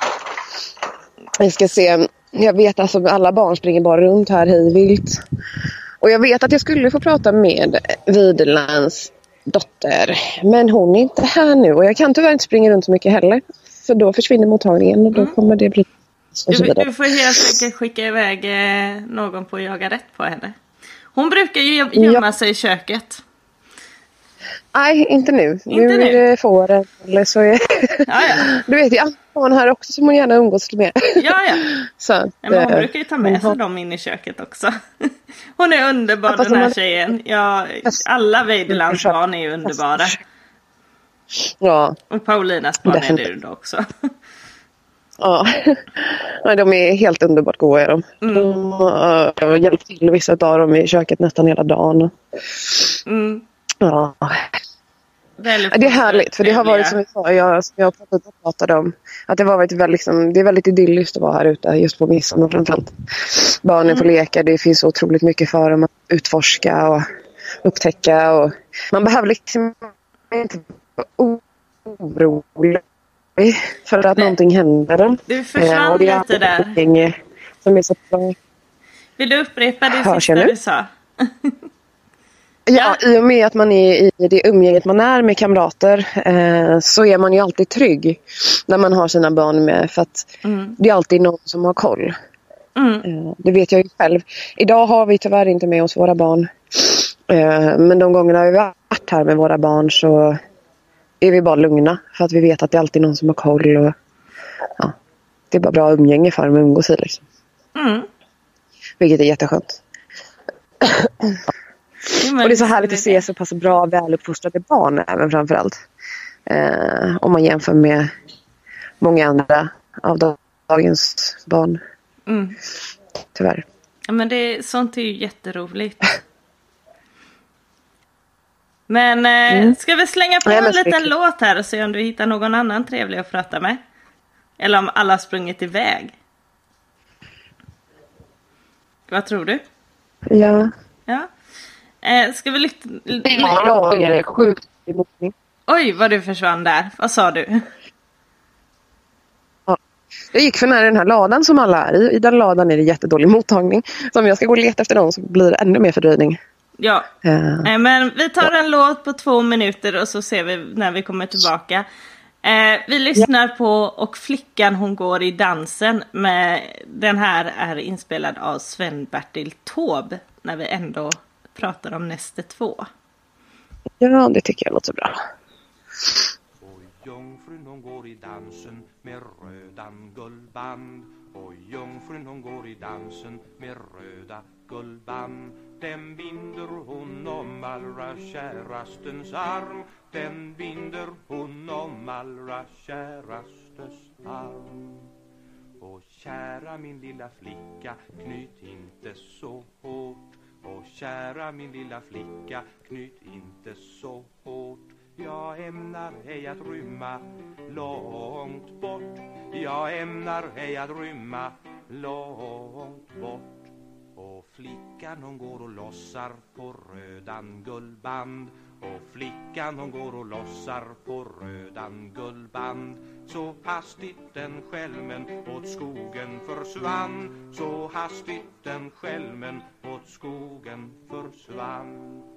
Speaker 3: vi ska se. Jag vet alltså alla barn springer bara runt här hejvilt. Och jag vet att jag skulle få prata med Widerlands dotter. Men hon är inte här nu. Och jag kan tyvärr inte springa runt så mycket heller. För då försvinner mottagningen och då kommer det bli...
Speaker 2: Du får helt enkelt skicka iväg någon på att jaga rätt på henne. Hon brukar ju gömma sig i köket.
Speaker 3: Nej, inte nu. Nu är det fåren. Eller så är...
Speaker 2: Ja.
Speaker 3: Du vet, jag har här också som hon gärna umgås med.
Speaker 2: Ja.
Speaker 3: Så,
Speaker 2: men hon brukar ju ta med sig dem in i köket också. Hon är underbar, den här tjejen. Ja, alla Weidelands barn är ju underbara.
Speaker 3: Ja.
Speaker 2: Och Paulinas barn är det ju då också.
Speaker 3: Ja, de är helt underbart goda. Är de. Jag har hjälpt till vissa av dem i köket nästan hela dagen. Ja. Det är härligt, för det har varit som jag pratade om. Att det har varit väldigt, det är väldigt idylliskt att vara här ute just på midsommar framförallt. Barnen får leka, det finns otroligt mycket för dem att utforska och upptäcka. Och man behöver liksom inte vara orolig för att någonting händer.
Speaker 2: Du försvann lite där.
Speaker 3: Som är så bra.
Speaker 2: Vill du upprepa det sista du sa?
Speaker 3: Ja, i och med att man är i det umgänget man är med kamrater så är man ju alltid trygg när man har sina barn med. För att det är alltid någon som har koll. Det vet jag ju själv. Idag har vi tyvärr inte med oss våra barn. Men de gångerna vi har varit här med våra barn så är vi bara lugna. För att vi vet att det är alltid någon som har koll. Och, ja, det är bara bra umgänge för dem att umgås i. Liksom. Vilket är jätteskönt. Och det är så härligt att se så pass bra, väluppfostrade barn även framförallt. Om man jämför med många andra av dagens barn. Tyvärr.
Speaker 2: Ja, men sånt är ju jätteroligt. Men ska vi slänga på en liten låt här och se om du hittar någon annan trevlig att prata med? Eller om alla har sprungit iväg? Vad tror du?
Speaker 3: Ja.
Speaker 2: Ska vi
Speaker 3: sjukt emotning.
Speaker 2: Oj, vad du försvann där. Vad sa du?
Speaker 3: Ja. Jag gick för nära den här ladan som alla är i. I den ladan är det jättedålig mottagning. Så om jag ska gå och leta efter dem så blir det ännu mer fördröjning.
Speaker 2: Ja, men vi tar en låt på 2 minuter och så ser vi när vi kommer tillbaka. Vi lyssnar på Och flickan hon går i dansen. Den här är inspelad av Sven-Bertil Taube när vi ändå pratar om Neste 2.
Speaker 3: Ja, det tycker jag låter bra.
Speaker 7: Och jungfrun hon går i dansen med rödan guldband. Och jungfrun hon går i dansen med röda guldband. Den binder hon om allra kärastens arm. Den binder hon om allra kärastes arm. Och kära min lilla flicka, knyt inte så hårt. Och kära min lilla flicka, knyt inte så hårt. Jag ämnar ej att rymma långt bort. Jag ämnar ej att rymma långt bort. Och flickan hon går och lossar på rödan guldband. Och flickan hon går och lossar på rödan guldband. Så hastigt den skälmen åt skogen försvann. Så hastigt den skälmen åt skogen försvann.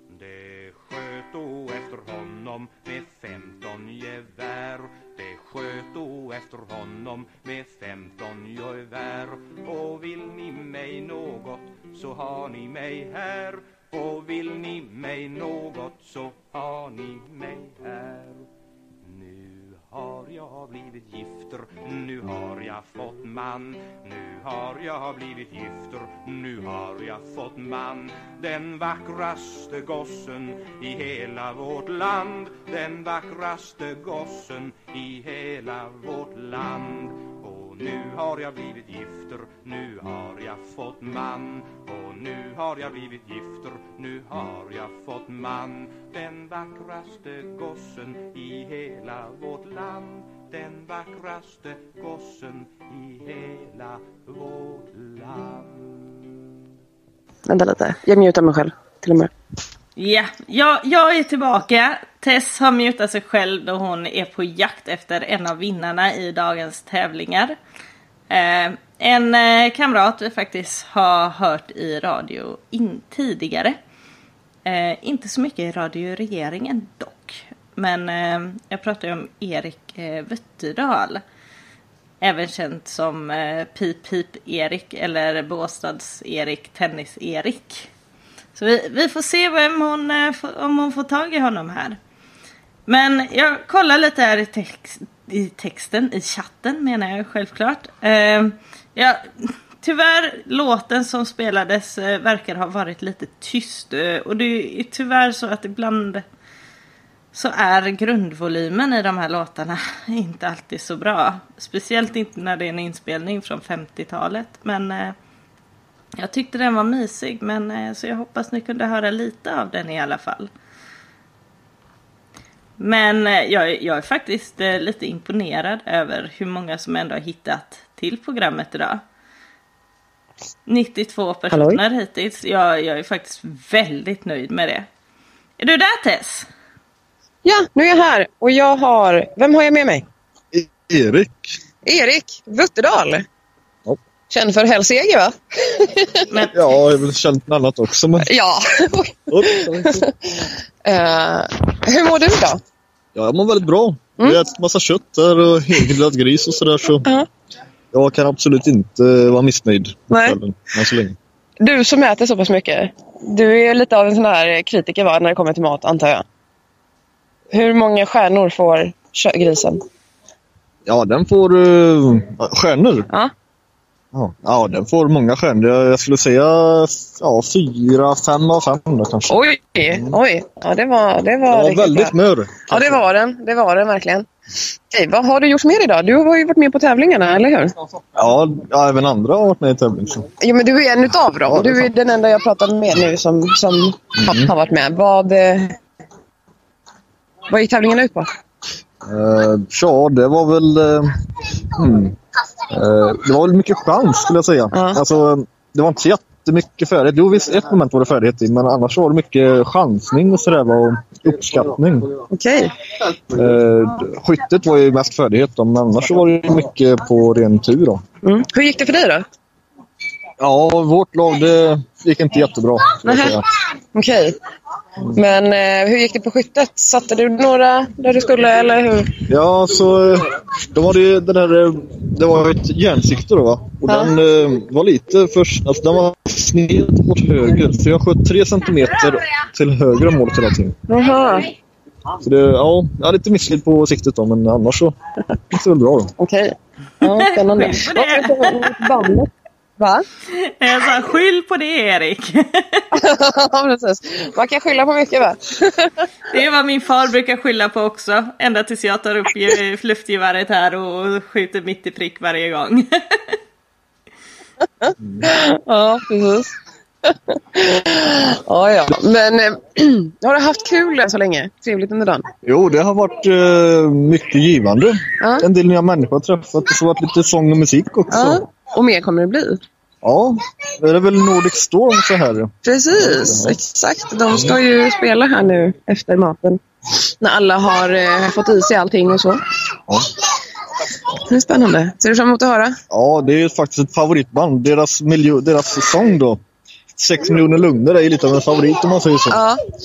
Speaker 7: Det sköt då efter honom med 15 gevär. Det sköt då efter honom med 15 gevär. Och vill ni mig något så har ni mig här. Och vill ni mig något så har ni mig här. Nu har jag blivit gifter, nu har jag fått man. Nu har jag blivit gifter, nu har jag fått man. Den vackraste gossen i hela vårt land. Den vackraste gossen i hela vårt land. Och nu har jag blivit gifter, nu har jag fått man. Och nu har jag blivit gifter, nu har jag fått man. Den vackraste gossen i hela vårt land. Den vackraste gossen i hela vårt land.
Speaker 3: Vänta lite, jag mutar mig själv till och med.
Speaker 2: Ja, jag är tillbaka. Tess har mutat sig själv då hon är på jakt efter en av vinnarna i dagens tävlingar. En kamrat vi faktiskt har hört i radio tidigare. Inte så mycket i radioregeringen dock. Men jag pratar ju om Erik Wötterdal. Även känd som Pip Erik eller Båstads Erik, Tennis Erik. Så vi får se om hon får tag i honom här. Men jag kollar lite här i texten, i chatten menar jag självklart. Tyvärr låten som spelades verkar ha varit lite tyst. Och det är tyvärr så att ibland så är grundvolymen i de här låtarna inte alltid så bra. Speciellt inte när det är en inspelning från 50-talet. Men jag tyckte den var mysig. Men så jag hoppas ni kunde höra lite av den i alla fall. Men jag är faktiskt lite imponerad över hur många som ändå har hittat till programmet idag. 92 personer hittills. Jag är faktiskt väldigt nöjd med det. Är du där, Tess?
Speaker 3: Ja, nu är jag här. Och jag har... Vem har jag med mig? Erik Wötterdal.
Speaker 8: Ja.
Speaker 3: Känd för Hellseger, va?
Speaker 8: Men... Ja, jag har väl känt något annat också. Men...
Speaker 3: Ja. Hur mår du då?
Speaker 8: Ja, jag mår väldigt bra. Jag har ätit massa kött där och helgrillad gris och sådär. Så jag kan absolut inte vara missnöjd.
Speaker 3: Nej.
Speaker 8: Så länge.
Speaker 3: Du som äter så pass mycket. Du är lite av en sån här kritiker, va, när det kommer till mat, antar jag. Hur många stjärnor får grisen?
Speaker 8: Ja, den får stjärnor.
Speaker 3: Ja.
Speaker 8: Ja, den får många stjärnor. Jag skulle säga 4-5 av 5 då, kanske.
Speaker 3: Oj. Ja, det var
Speaker 8: väldigt mör.
Speaker 3: Ja, det var den verkligen. Okej, vad har du gjort mer idag? Du har ju varit med på tävlingarna, eller hur?
Speaker 8: Ja, även andra har varit med i tävlingen.
Speaker 3: Jo, men du är en utav dem. Du är den enda jag pratar med nu som har varit med. Vad gick tävlingen ut på?
Speaker 8: Det var väl det var väl mycket chans, skulle jag säga. Alltså, det var inte så jättemycket färdigt. Jo, visst, ett moment var det färdigt i, men annars var det mycket chansning och sådär, och uppskattning.
Speaker 3: Okej.
Speaker 8: Skyttet var ju mest färdighet då, men annars var det mycket på ren tur då.
Speaker 3: Hur gick det för dig då?
Speaker 8: Ja, vårt lag, det gick inte jättebra.
Speaker 3: Okej. Men hur gick det på skyttet? Satte du några där du skulle, eller hur?
Speaker 8: Ja, så då var det var ett järnsikte då, va? Och den var lite först, alltså den var sned åt höger. Så jag sköt 3 centimeter till höger om målet hela tiden.
Speaker 3: Jaha.
Speaker 8: Så jag hade lite misslyckad på siktet då, men annars så gick det väl bra då.
Speaker 3: Okej. Ja, spännande. Va?
Speaker 2: Jag sa, skyll på det, Erik.
Speaker 3: Ja, precis. Man kan skylla på mycket, va?
Speaker 2: Det är vad min far brukar skylla på också. Ända tills jag tar upp luftgeväret här och skjuter mitt i prick varje gång.
Speaker 3: Ja, precis. Ja. Men har du haft kul så länge? Trevligt under dagen?
Speaker 8: Jo, det har varit mycket givande. En del nya människor har träffat, och så har varit lite sång och musik också.
Speaker 3: Och mer kommer det bli.
Speaker 8: Ja, det är väl Nordic Storm så här.
Speaker 3: Precis, exakt. De ska ju spela här nu efter maten. När alla har fått i sig allting och så.
Speaker 8: Ja.
Speaker 3: Det är spännande. Ser du fram emot att höra?
Speaker 8: Ja, det är faktiskt ett favoritband. Deras sång då 6 miljoner lugner är lite av en favorit om man säger så.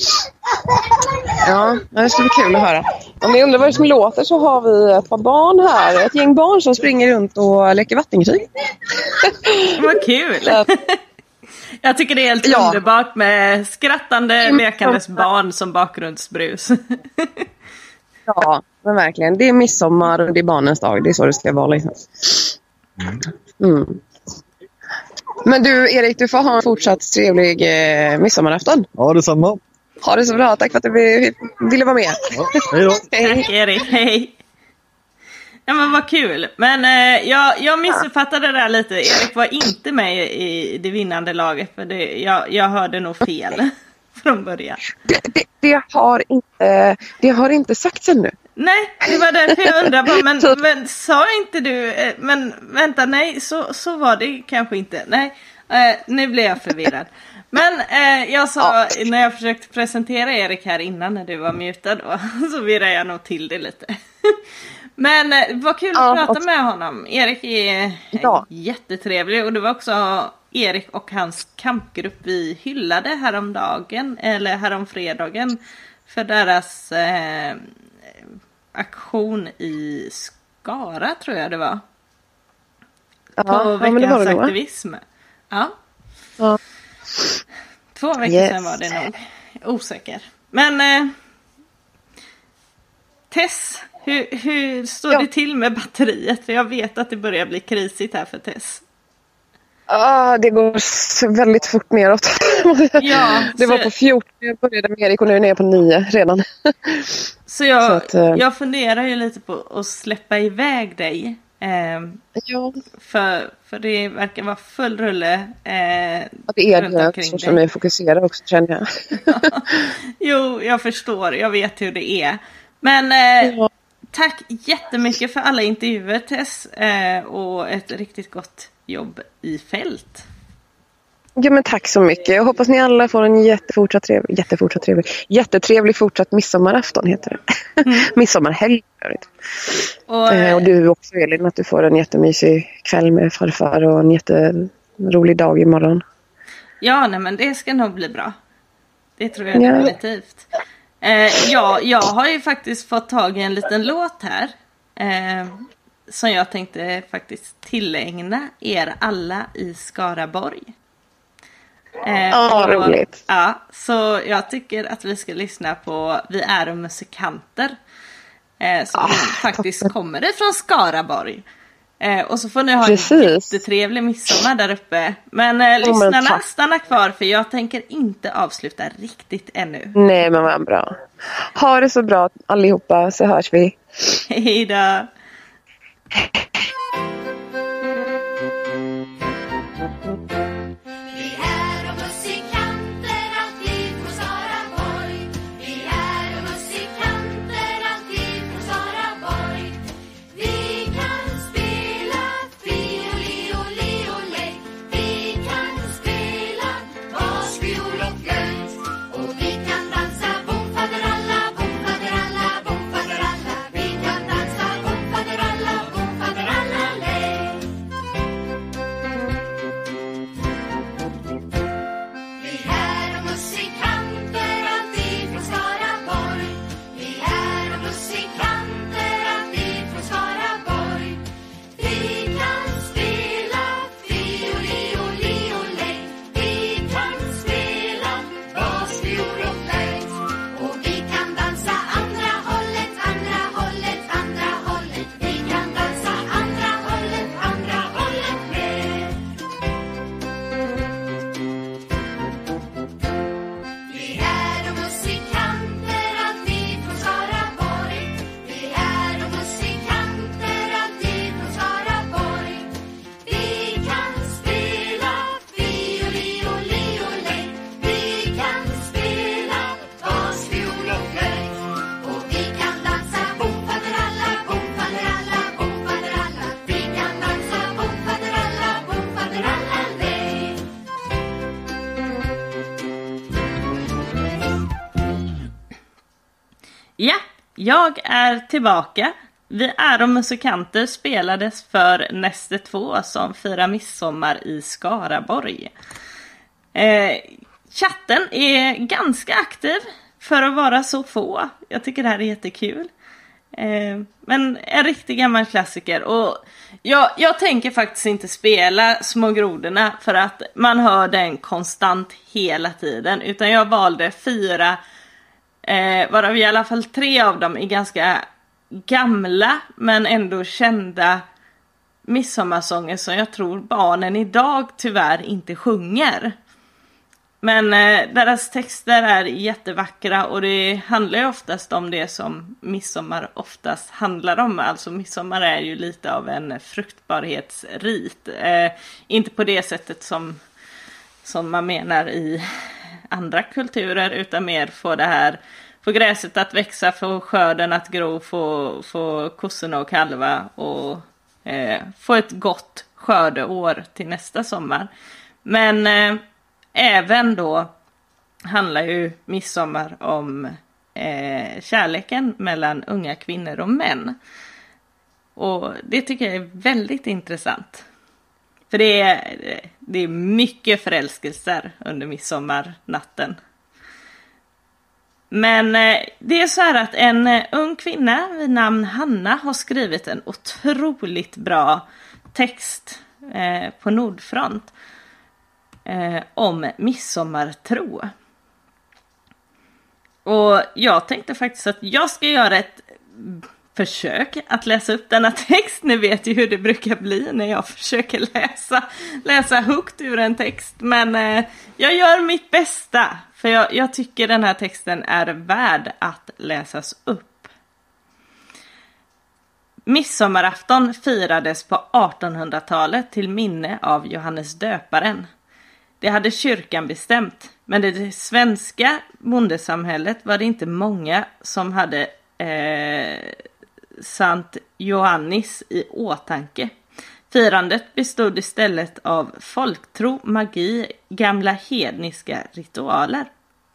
Speaker 3: Ja, det ska bli kul att höra. Om ni undrar vad det som låter så har vi ett par barn här. Ett gäng barn som springer runt och leker vattenkrig.
Speaker 2: Vad kul! Jag tycker det är helt underbart med skrattande, lekandes barn som bakgrundsbrus.
Speaker 3: Ja, men verkligen. Det är midsommar och det är barnens dag. Det är så det ska vara liksom. Men du, Erik, du får ha en fortsatt trevlig midsommarafton.
Speaker 8: Ja, detsamma.
Speaker 3: Ha det så bra. Tack för att du ville vara med.
Speaker 8: Ja, hej då.
Speaker 2: Tack, Erik. Hej. Ja, men vad kul. Men jag missuppfattade det där lite. Erik var inte med i det vinnande laget. För jag hörde nog fel från början. Det har inte sagts ännu. Nej, det var därför jag undrar. Men sa inte du... Men vänta, nej, så var det kanske inte. Nej, nu blev jag förvirrad. Men jag sa, när jag försökte presentera Erik här innan när du var mutad då, så virrade jag nog till det lite. Men vad kul att prata med honom. Erik är jättetrevlig och det var också Erik och hans kampgrupp vi hyllade häromfredagen för deras aktion i Skara, tror jag det var. På veckans aktivism. Ja. 2 veckor sedan var det nog. Osäker. Men Tess, hur står det till med batteriet? För jag vet att det börjar bli krisigt här för Tess.
Speaker 3: Det går väldigt fort neråt. Det var på 14, jag började med Erik och nu är jag på 9 redan.
Speaker 2: Så jag funderar ju lite på att släppa iväg dig. För det verkar vara full rulle.
Speaker 3: Det är det som jag fokuserar också, känner jag.
Speaker 2: Jo, jag förstår. Jag vet hur det är. Men tack jättemycket för alla intervjuer, Tess. Och ett riktigt gott jobb i fält.
Speaker 3: Ja, men tack så mycket. Jag hoppas ni alla får en jättetrevlig fortsatt midsommarafton, heter det. Midsommarhelg. Och du också, Elin, att du får en jättemysig kväll med farfar och en jätterolig dag imorgon.
Speaker 2: Ja, nej, men det ska nog bli bra. Det tror jag definitivt. Jag har ju faktiskt fått tag i en liten låt här. Som jag tänkte faktiskt tillägna er alla i Skaraborg.
Speaker 3: Roligt.
Speaker 2: Ja, så jag tycker att vi ska lyssna på Vi är musikanter. Som faktiskt kommer ifrån Skaraborg. Och så får ni ha en jättetrevlig midsommar där uppe. Men lyssnarna, stanna kvar för jag tänker inte avsluta riktigt ännu.
Speaker 3: Nej, men vad bra. Ha det så bra allihopa, så hörs vi.
Speaker 2: Hej då. Ja, jag är tillbaka. Vi är musikanter spelades för Näste 2 som firar midsommar i Skaraborg. Chatten är ganska aktiv för att vara så få. Jag tycker det här är jättekul. Men en riktig gammal klassiker. Och jag tänker faktiskt inte spela Små grodorna för att man hör den konstant hela tiden. Utan jag valde 4, varav i alla fall 3 av dem är ganska gamla men ändå kända midsommarsånger som jag tror barnen idag tyvärr inte sjunger. Men deras texter är jättevackra och det handlar ju oftast om det som midsommar oftast handlar om. Alltså midsommar är ju lite av en fruktbarhetsrit. Inte på det sättet som man menar i andra kulturer utan mer få gräset att växa, få skörden att gro, få kossorna att kalva och få ett gott skördeår till nästa sommar. Men även då handlar ju midsommar om kärleken mellan unga kvinnor och män. Och det tycker jag är väldigt intressant. För det är mycket förälskelser under midsommarnatten. Men det är så här att en ung kvinna vid namn Hanna har skrivit en otroligt bra text på Nordfront om midsommartro. Och jag tänkte faktiskt att jag ska göra ett försök att läsa upp denna text. Ni vet ju hur det brukar bli när jag försöker läsa högt ur en text. Men jag gör mitt bästa. För jag tycker den här texten är värd att läsas upp. Midsommarafton firades på 1800-talet till minne av Johannes döparen. Det hade kyrkan bestämt. Men i det svenska bondesamhället var det inte många som hade Sant Johannis i åtanke. Firandet bestod istället av folktro, magi, gamla hedniska ritualer.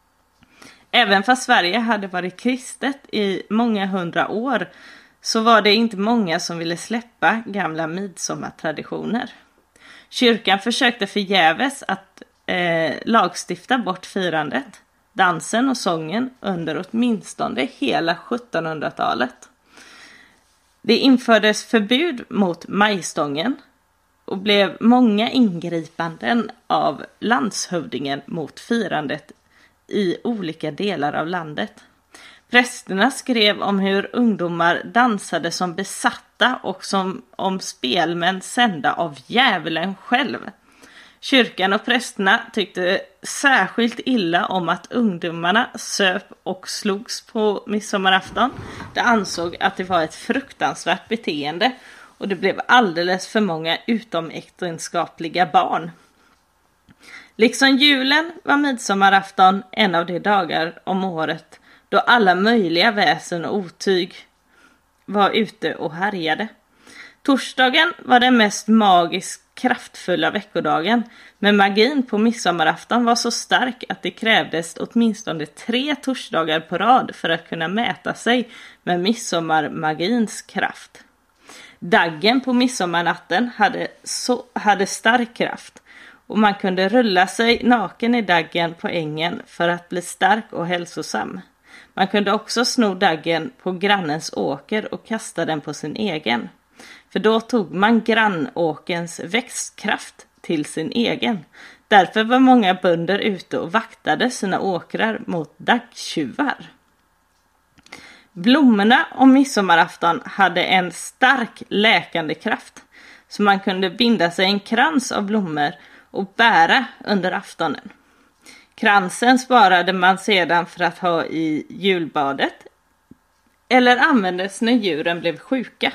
Speaker 2: Även fast Sverige hade varit kristet i många 100 år så var det inte många som ville släppa gamla midsommartraditioner. Kyrkan försökte förgäves att lagstifta bort firandet, dansen och sången under åtminstone hela 1700-talet. Det infördes förbud mot majstången och blev många ingripanden av landshövdingen mot firandet i olika delar av landet. Prästerna skrev om hur ungdomar dansade som besatta och som om spelmän sända av djävulen själv. Kyrkan och prästerna tyckte särskilt illa om att ungdomarna söp och slogs på midsommarafton. De ansåg att det var ett fruktansvärt beteende och det blev alldeles för många utomäktenskapliga barn. Liksom julen var midsommarafton en av de dagar om året då alla möjliga väsen och otyg var ute och härjade. Torsdagen var den mest magiskt kraftfulla veckodagen, men magin på midsommarafton var så stark att det krävdes åtminstone 3 torsdagar på rad för att kunna mäta sig med midsommarmagins kraft. Daggen på midsommarnatten hade stark kraft och man kunde rulla sig naken i daggen på ängen för att bli stark och hälsosam. Man kunde också sno daggen på grannens åker och kasta den på sin egen. För då tog man grannåkens växtkraft till sin egen. Därför var många bönder ute och vaktade sina åkrar mot daggtjuvar. Blommorna om midsommarafton hade en stark läkande kraft. Så man kunde binda sig en krans av blommor och bära under aftonen. Kransen sparade man sedan för att ha i julbadet eller användes när djuren blev sjuka.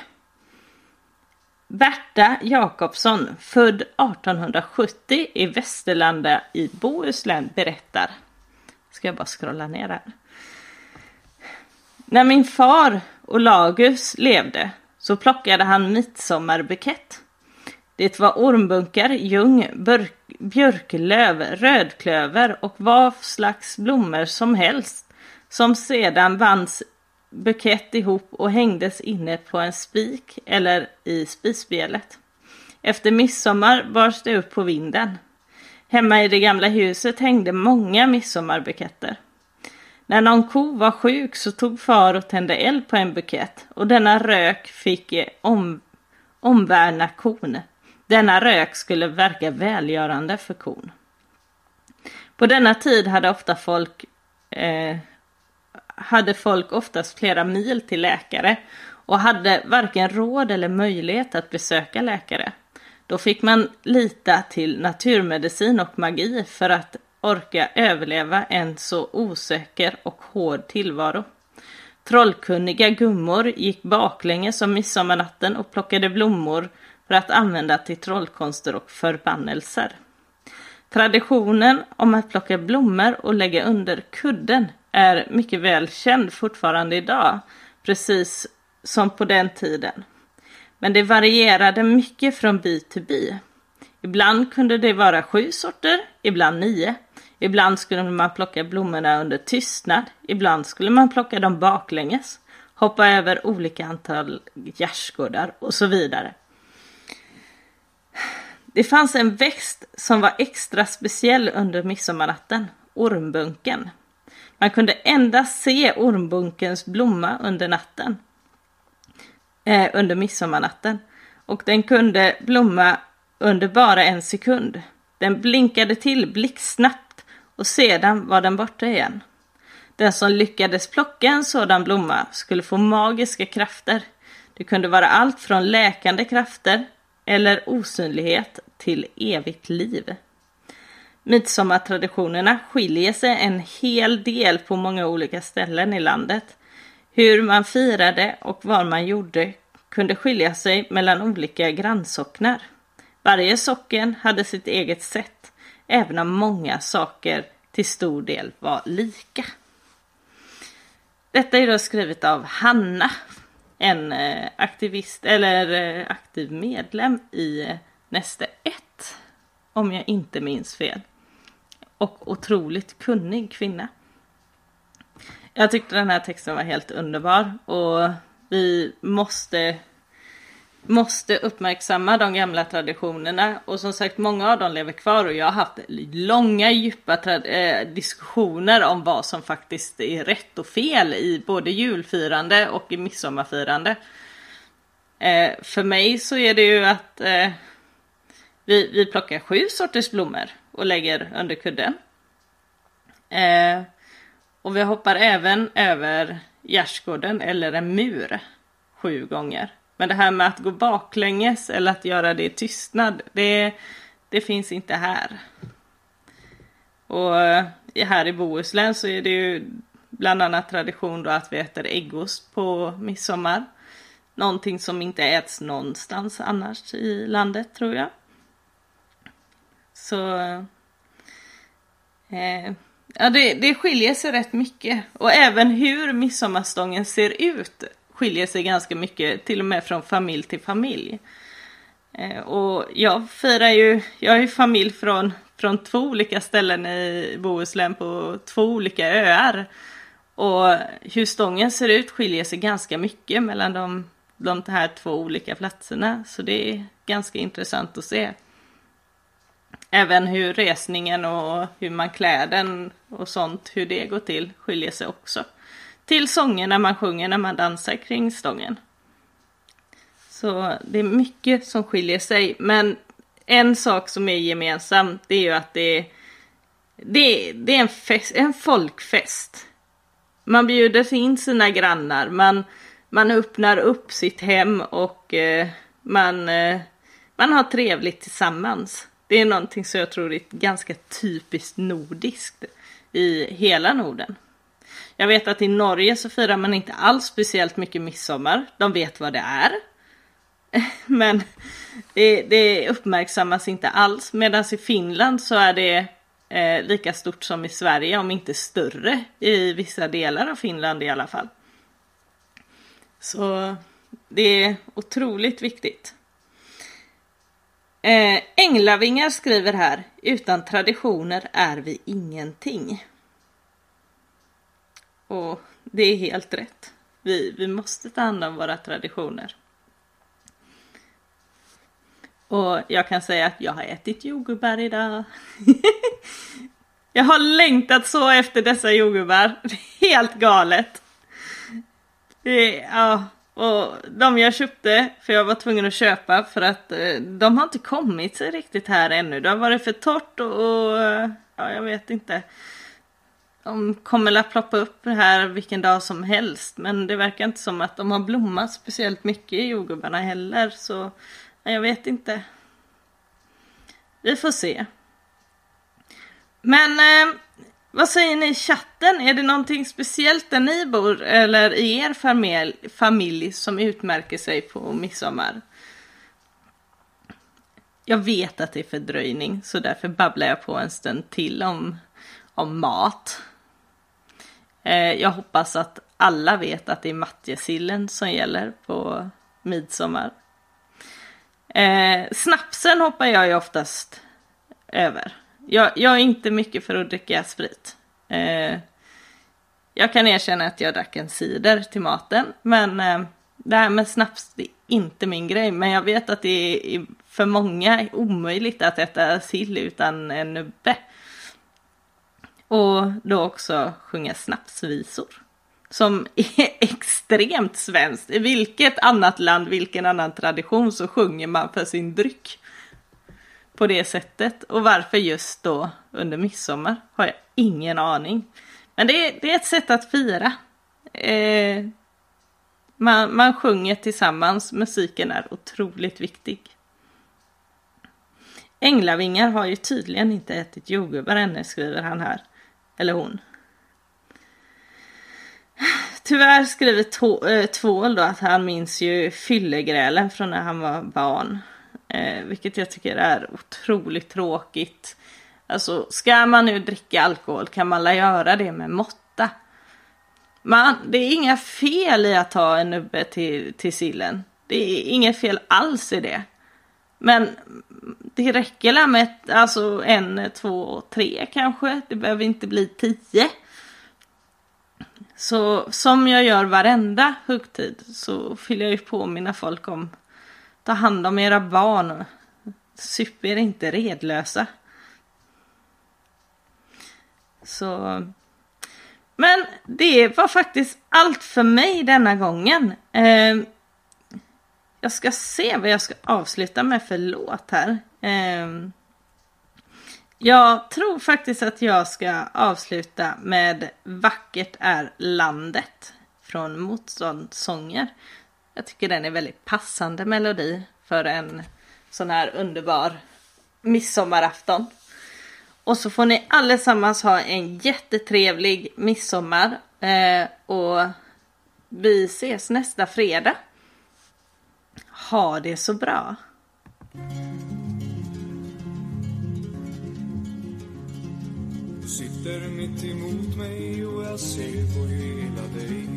Speaker 2: Berta Jakobsson, född 1870 i Västerlanda i Bohuslän, berättar. Ska jag bara scrolla ner här. När min far Olagus levde så plockade han midsommarbukett. Det var ormbunkar, ljung, björklöv, rödklöver och vad slags blommor som helst som sedan bands bukett ihop och hängdes inne på en spik eller i spisbelet. Efter midsommar bars det upp på vinden. Hemma i det gamla huset hängde många midsommarbuketter. När någon ko var sjuk så tog far och tände eld på en bukett och denna rök fick omvärna kon. Denna rök skulle verka välgörande för kon. På denna tid hade folk oftast flera mil till läkare och hade varken råd eller möjlighet att besöka läkare. Då fick man lita till naturmedicin och magi för att orka överleva en så osäker och hård tillvaro. Trollkunniga gummor gick baklänges om midsommarnatten och plockade blommor för att använda till trollkonster och förbannelser. Traditionen om att plocka blommor och lägga under kudden är mycket väl känd fortfarande idag, precis som på den tiden. Men det varierade mycket från by till by. Ibland kunde det vara 7 sorter, ibland 9. Ibland skulle man plocka blommorna under tystnad, ibland skulle man plocka dem baklänges, hoppa över olika antal gärdsgårdar och så vidare. Det fanns en växt som var extra speciell under midsommarnatten, ormbunken. Man kunde endast se ormbunkens blomma under midsommarnatten. Och den kunde blomma under bara 1 sekund. Den blinkade till blixtsnabbt och sedan var den borta igen. Den som lyckades plocka en sådan blomma skulle få magiska krafter. Det kunde vara allt från läkande krafter eller osynlighet till evigt liv. Midsommartraditionerna skiljer sig en hel del på många olika ställen i landet. Hur man firade och vad man gjorde kunde skilja sig mellan olika grannsocknar. Varje socken hade sitt eget sätt, även om många saker till stor del var lika. Detta är då skrivet av Hanna, en aktivist eller aktiv medlem i Näste 1, om jag inte minns fel. Och otroligt kunnig kvinna. Jag tyckte den här texten var helt underbar och vi måste uppmärksamma de gamla traditionerna. Och som sagt, många av dem lever kvar och jag har haft långa djupa diskussioner om vad som faktiskt är rätt och fel i både julfirande och i midsommarfirande. För mig så är det ju att vi plockar 7 sorters blommor och lägger under kudden. Och vi hoppar även över gärdsgården eller en mur 7 gånger. Men det här med att gå baklänges eller att göra det i tystnad, det finns inte här. Och här i Bohuslän så är det ju bland annat tradition då att vi äter äggost på midsommar. Någonting som inte äts någonstans annars i landet, tror jag. Så ja, det skiljer sig rätt mycket. Och även hur midsommarstången ser ut skiljer sig ganska mycket, till och med från familj till familj. Och jag är ju familj från 2 olika ställen i Bohuslän på 2 olika öar. Och hur stången ser ut skiljer sig ganska mycket mellan de här 2 olika platserna. Så det är ganska intressant att se. Även hur resningen och hur man klär den och sånt, hur det går till, skiljer sig också. Till sångerna man sjunger när man dansar kring stången. Så det är mycket som skiljer sig. Men en sak som är gemensam, det är ju att det är en folkfest. Man bjuder in sina grannar. Man öppnar upp sitt hem och man har trevligt tillsammans. Det är någonting som jag tror är ganska typiskt nordiskt i hela Norden. Jag vet att i Norge så firar man inte alls speciellt mycket midsommar. De vet vad det är. Men det uppmärksammas inte alls. Medan i Finland så är det lika stort som i Sverige, om inte större i vissa delar av Finland i alla fall. Så det är otroligt viktigt. Änglavingar skriver här: utan traditioner är vi ingenting. Och det är helt rätt. Vi måste ta hand om våra traditioner. Och jag kan säga att jag har ätit jordgubbar idag. Jag har längtat så efter dessa jordgubbar. Helt galet. Ja, och de jag köpte, för jag var tvungen att köpa för att de har inte kommit sig riktigt här ännu. Det har varit för torrt och ja, jag vet inte. De kommer att ploppa upp här vilken dag som helst, men det verkar inte som att de har blommat speciellt mycket i jordgubbarna heller, så ja, jag vet inte. Vi får se. Men vad säger ni i chatten? Är det någonting speciellt där ni bor eller i er familj som utmärker sig på midsommar? Jag vet att det är fördröjning, så därför babblar jag på en stund till om mat. Jag hoppas att alla vet att det är matjessillen som gäller på midsommar. Snapsen hoppar jag ju oftast över. Jag är inte mycket för att dricka sprit. Jag kan erkänna att jag drack en cider till maten. Men det här med snaps, det är inte min grej. Men jag vet att det är för många omöjligt att äta sill utan en nubbe. Och då också sjunga snapsvisor. Som är extremt svenskt. I vilket annat land, vilken annan tradition så sjunger man för sin dryck på det sättet. Och varför just då under midsommar har jag ingen aning. Men det är ett sätt att fira. Man sjunger tillsammans. Musiken är otroligt viktig. Änglavingar har ju tydligen inte ätit jordgubbar ännu, skriver han här. Eller hon. Tyvärr skriver Tvål då att han minns ju fyllegrälen från när han var barn. Vilket jag tycker är otroligt tråkigt. Alltså, ska man nu dricka alkohol kan man göra det med måtta. Det är inga fel i att ta en nubbe till sillen. Det är inget fel alls i det. Men det räcker med 1, 2, 3 kanske. Det behöver inte bli 10. Så som jag gör varenda högtid så vill jag ju påminna folk om ta hand om era barn och super inte redlösa. Så, men det var faktiskt allt för mig denna gången. Jag ska se vad jag ska avsluta med för låt här. Jag tror faktiskt att jag ska avsluta med Vackert är landet från Motståndssånger. Jag tycker den är väldigt passande melodi för en sån här underbar midsommarafton. Och så får ni allesammans ha en jättetrevlig midsommar. Och vi ses nästa fredag. Ha det så bra.
Speaker 9: Du sitter mitt emot mig och jag ser på hela dig.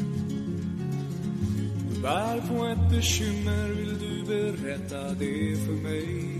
Speaker 9: Du bär på ett bekymmer, vill du berätta det för mig?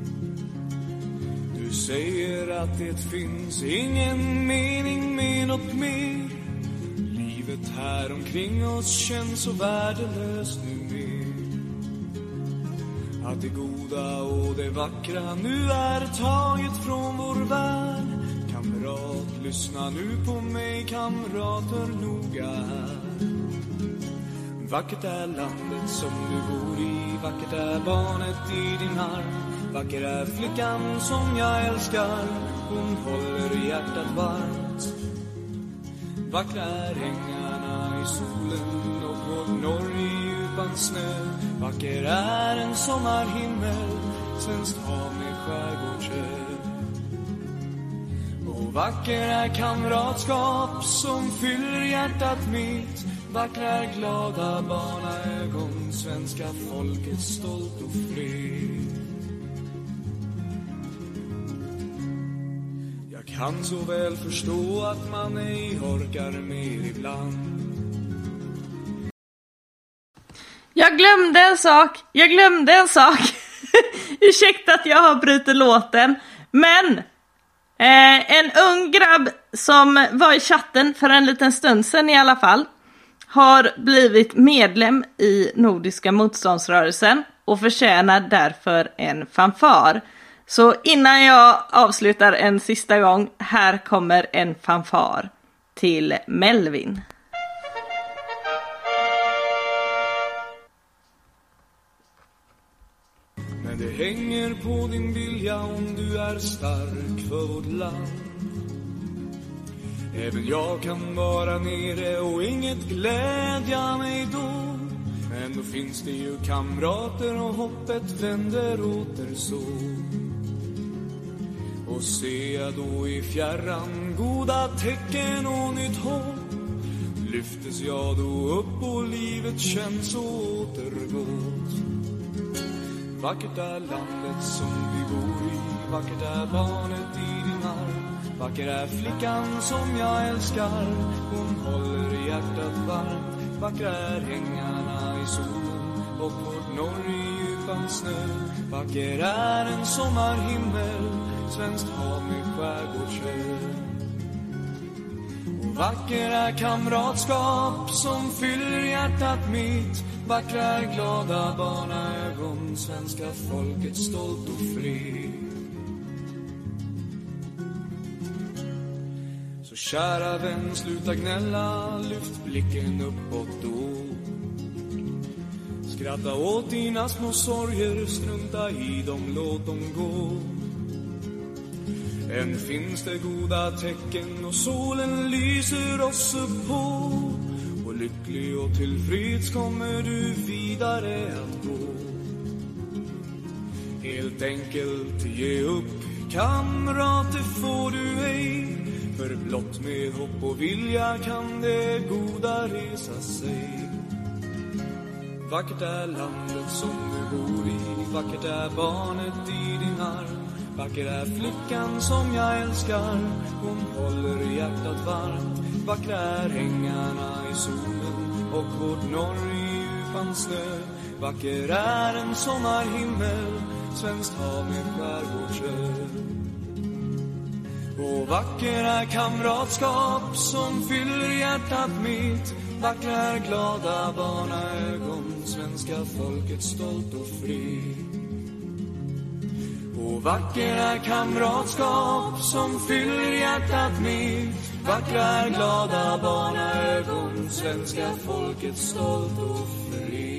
Speaker 9: Du säger att det finns ingen mening med något mer. Livet här omkring oss känns så värdelöst nu mer. Att det goda och det vackra nu är taget från vår värld. Kamrat, lyssna nu på mig, kamrater noga här. Vackert är landet som du bor i, vackert är barnet i din arm. Vacker är flickan som jag älskar, hon håller hjärtat varmt. Vackra är ängarna i solen och vårt norr i djupan snö. Vacker är en sommarhimmel, svenskt hav med skärgårdsö. Och vacker är kamratskap som fyller hjärtat mitt. Vackra är glada barnaögon, svenska folket stolt och fred. Jag kan så väl förstå att man ej orkar mer ibland.
Speaker 2: Jag glömde en sak. Ursäkta att jag har brutit låten. Men en ung grabb som var i chatten för en liten stund sedan i alla fall har blivit medlem i Nordiska motståndsrörelsen. och förtjänar därför en fanfar. Så innan jag avslutar en sista gång, här kommer en fanfar till Melvin.
Speaker 9: Men det hänger på din vilja om du är stark för vårt land. Även jag kan vara nere och inget glädja mig då. Men då finns det ju kamrater och hoppet vänder åter så. Och ser jag då i fjärran goda tecken och nytt hopp, lyftes jag då upp och livet känns återgått. Vackert är landet som vi bor i, vackert är barnet i din arm. Vacker är flickan som jag älskar, hon håller hjärtat varmt. Vackra är hängarna i solen och vårt norr i djupan snö. Vacker är en sommarhimmel, svenskt hav med skärgårdsö. Och vacker är kamratskap som fyller hjärtat mitt. Vackra är glada barnaögon, svenska folket stolt och fri. Så kära vän, sluta gnälla, lyft blicken uppåt då. Skratta åt dina små sorger, strunta i dem, låt dem gå. Än finns det goda tecken och solen lyser oss upp på. Och lycklig och tillfreds kommer du vidare att gå. Helt enkelt ge upp, kamrater får du ej. För blott med hopp och vilja kan det goda resa sig. Vackert är landet som du bor i, vackert är barnet i din arm. Vacker är flickan som jag älskar, hon håller hjärtat varmt. Vackra är hängarna i solen och vårt norr i djupan snö. Vacker är en sommarhimmel, svenskt hav med skärgårdsö. Och vacker är kamratskap som fyller hjärtat mitt. Vackra är glada barnaögon, svenska folket stolt och fri. Och vacker är kamratskap som fyller hjärtat mitt. Vackra är glada barnaögon, svenska folket stolt och fri.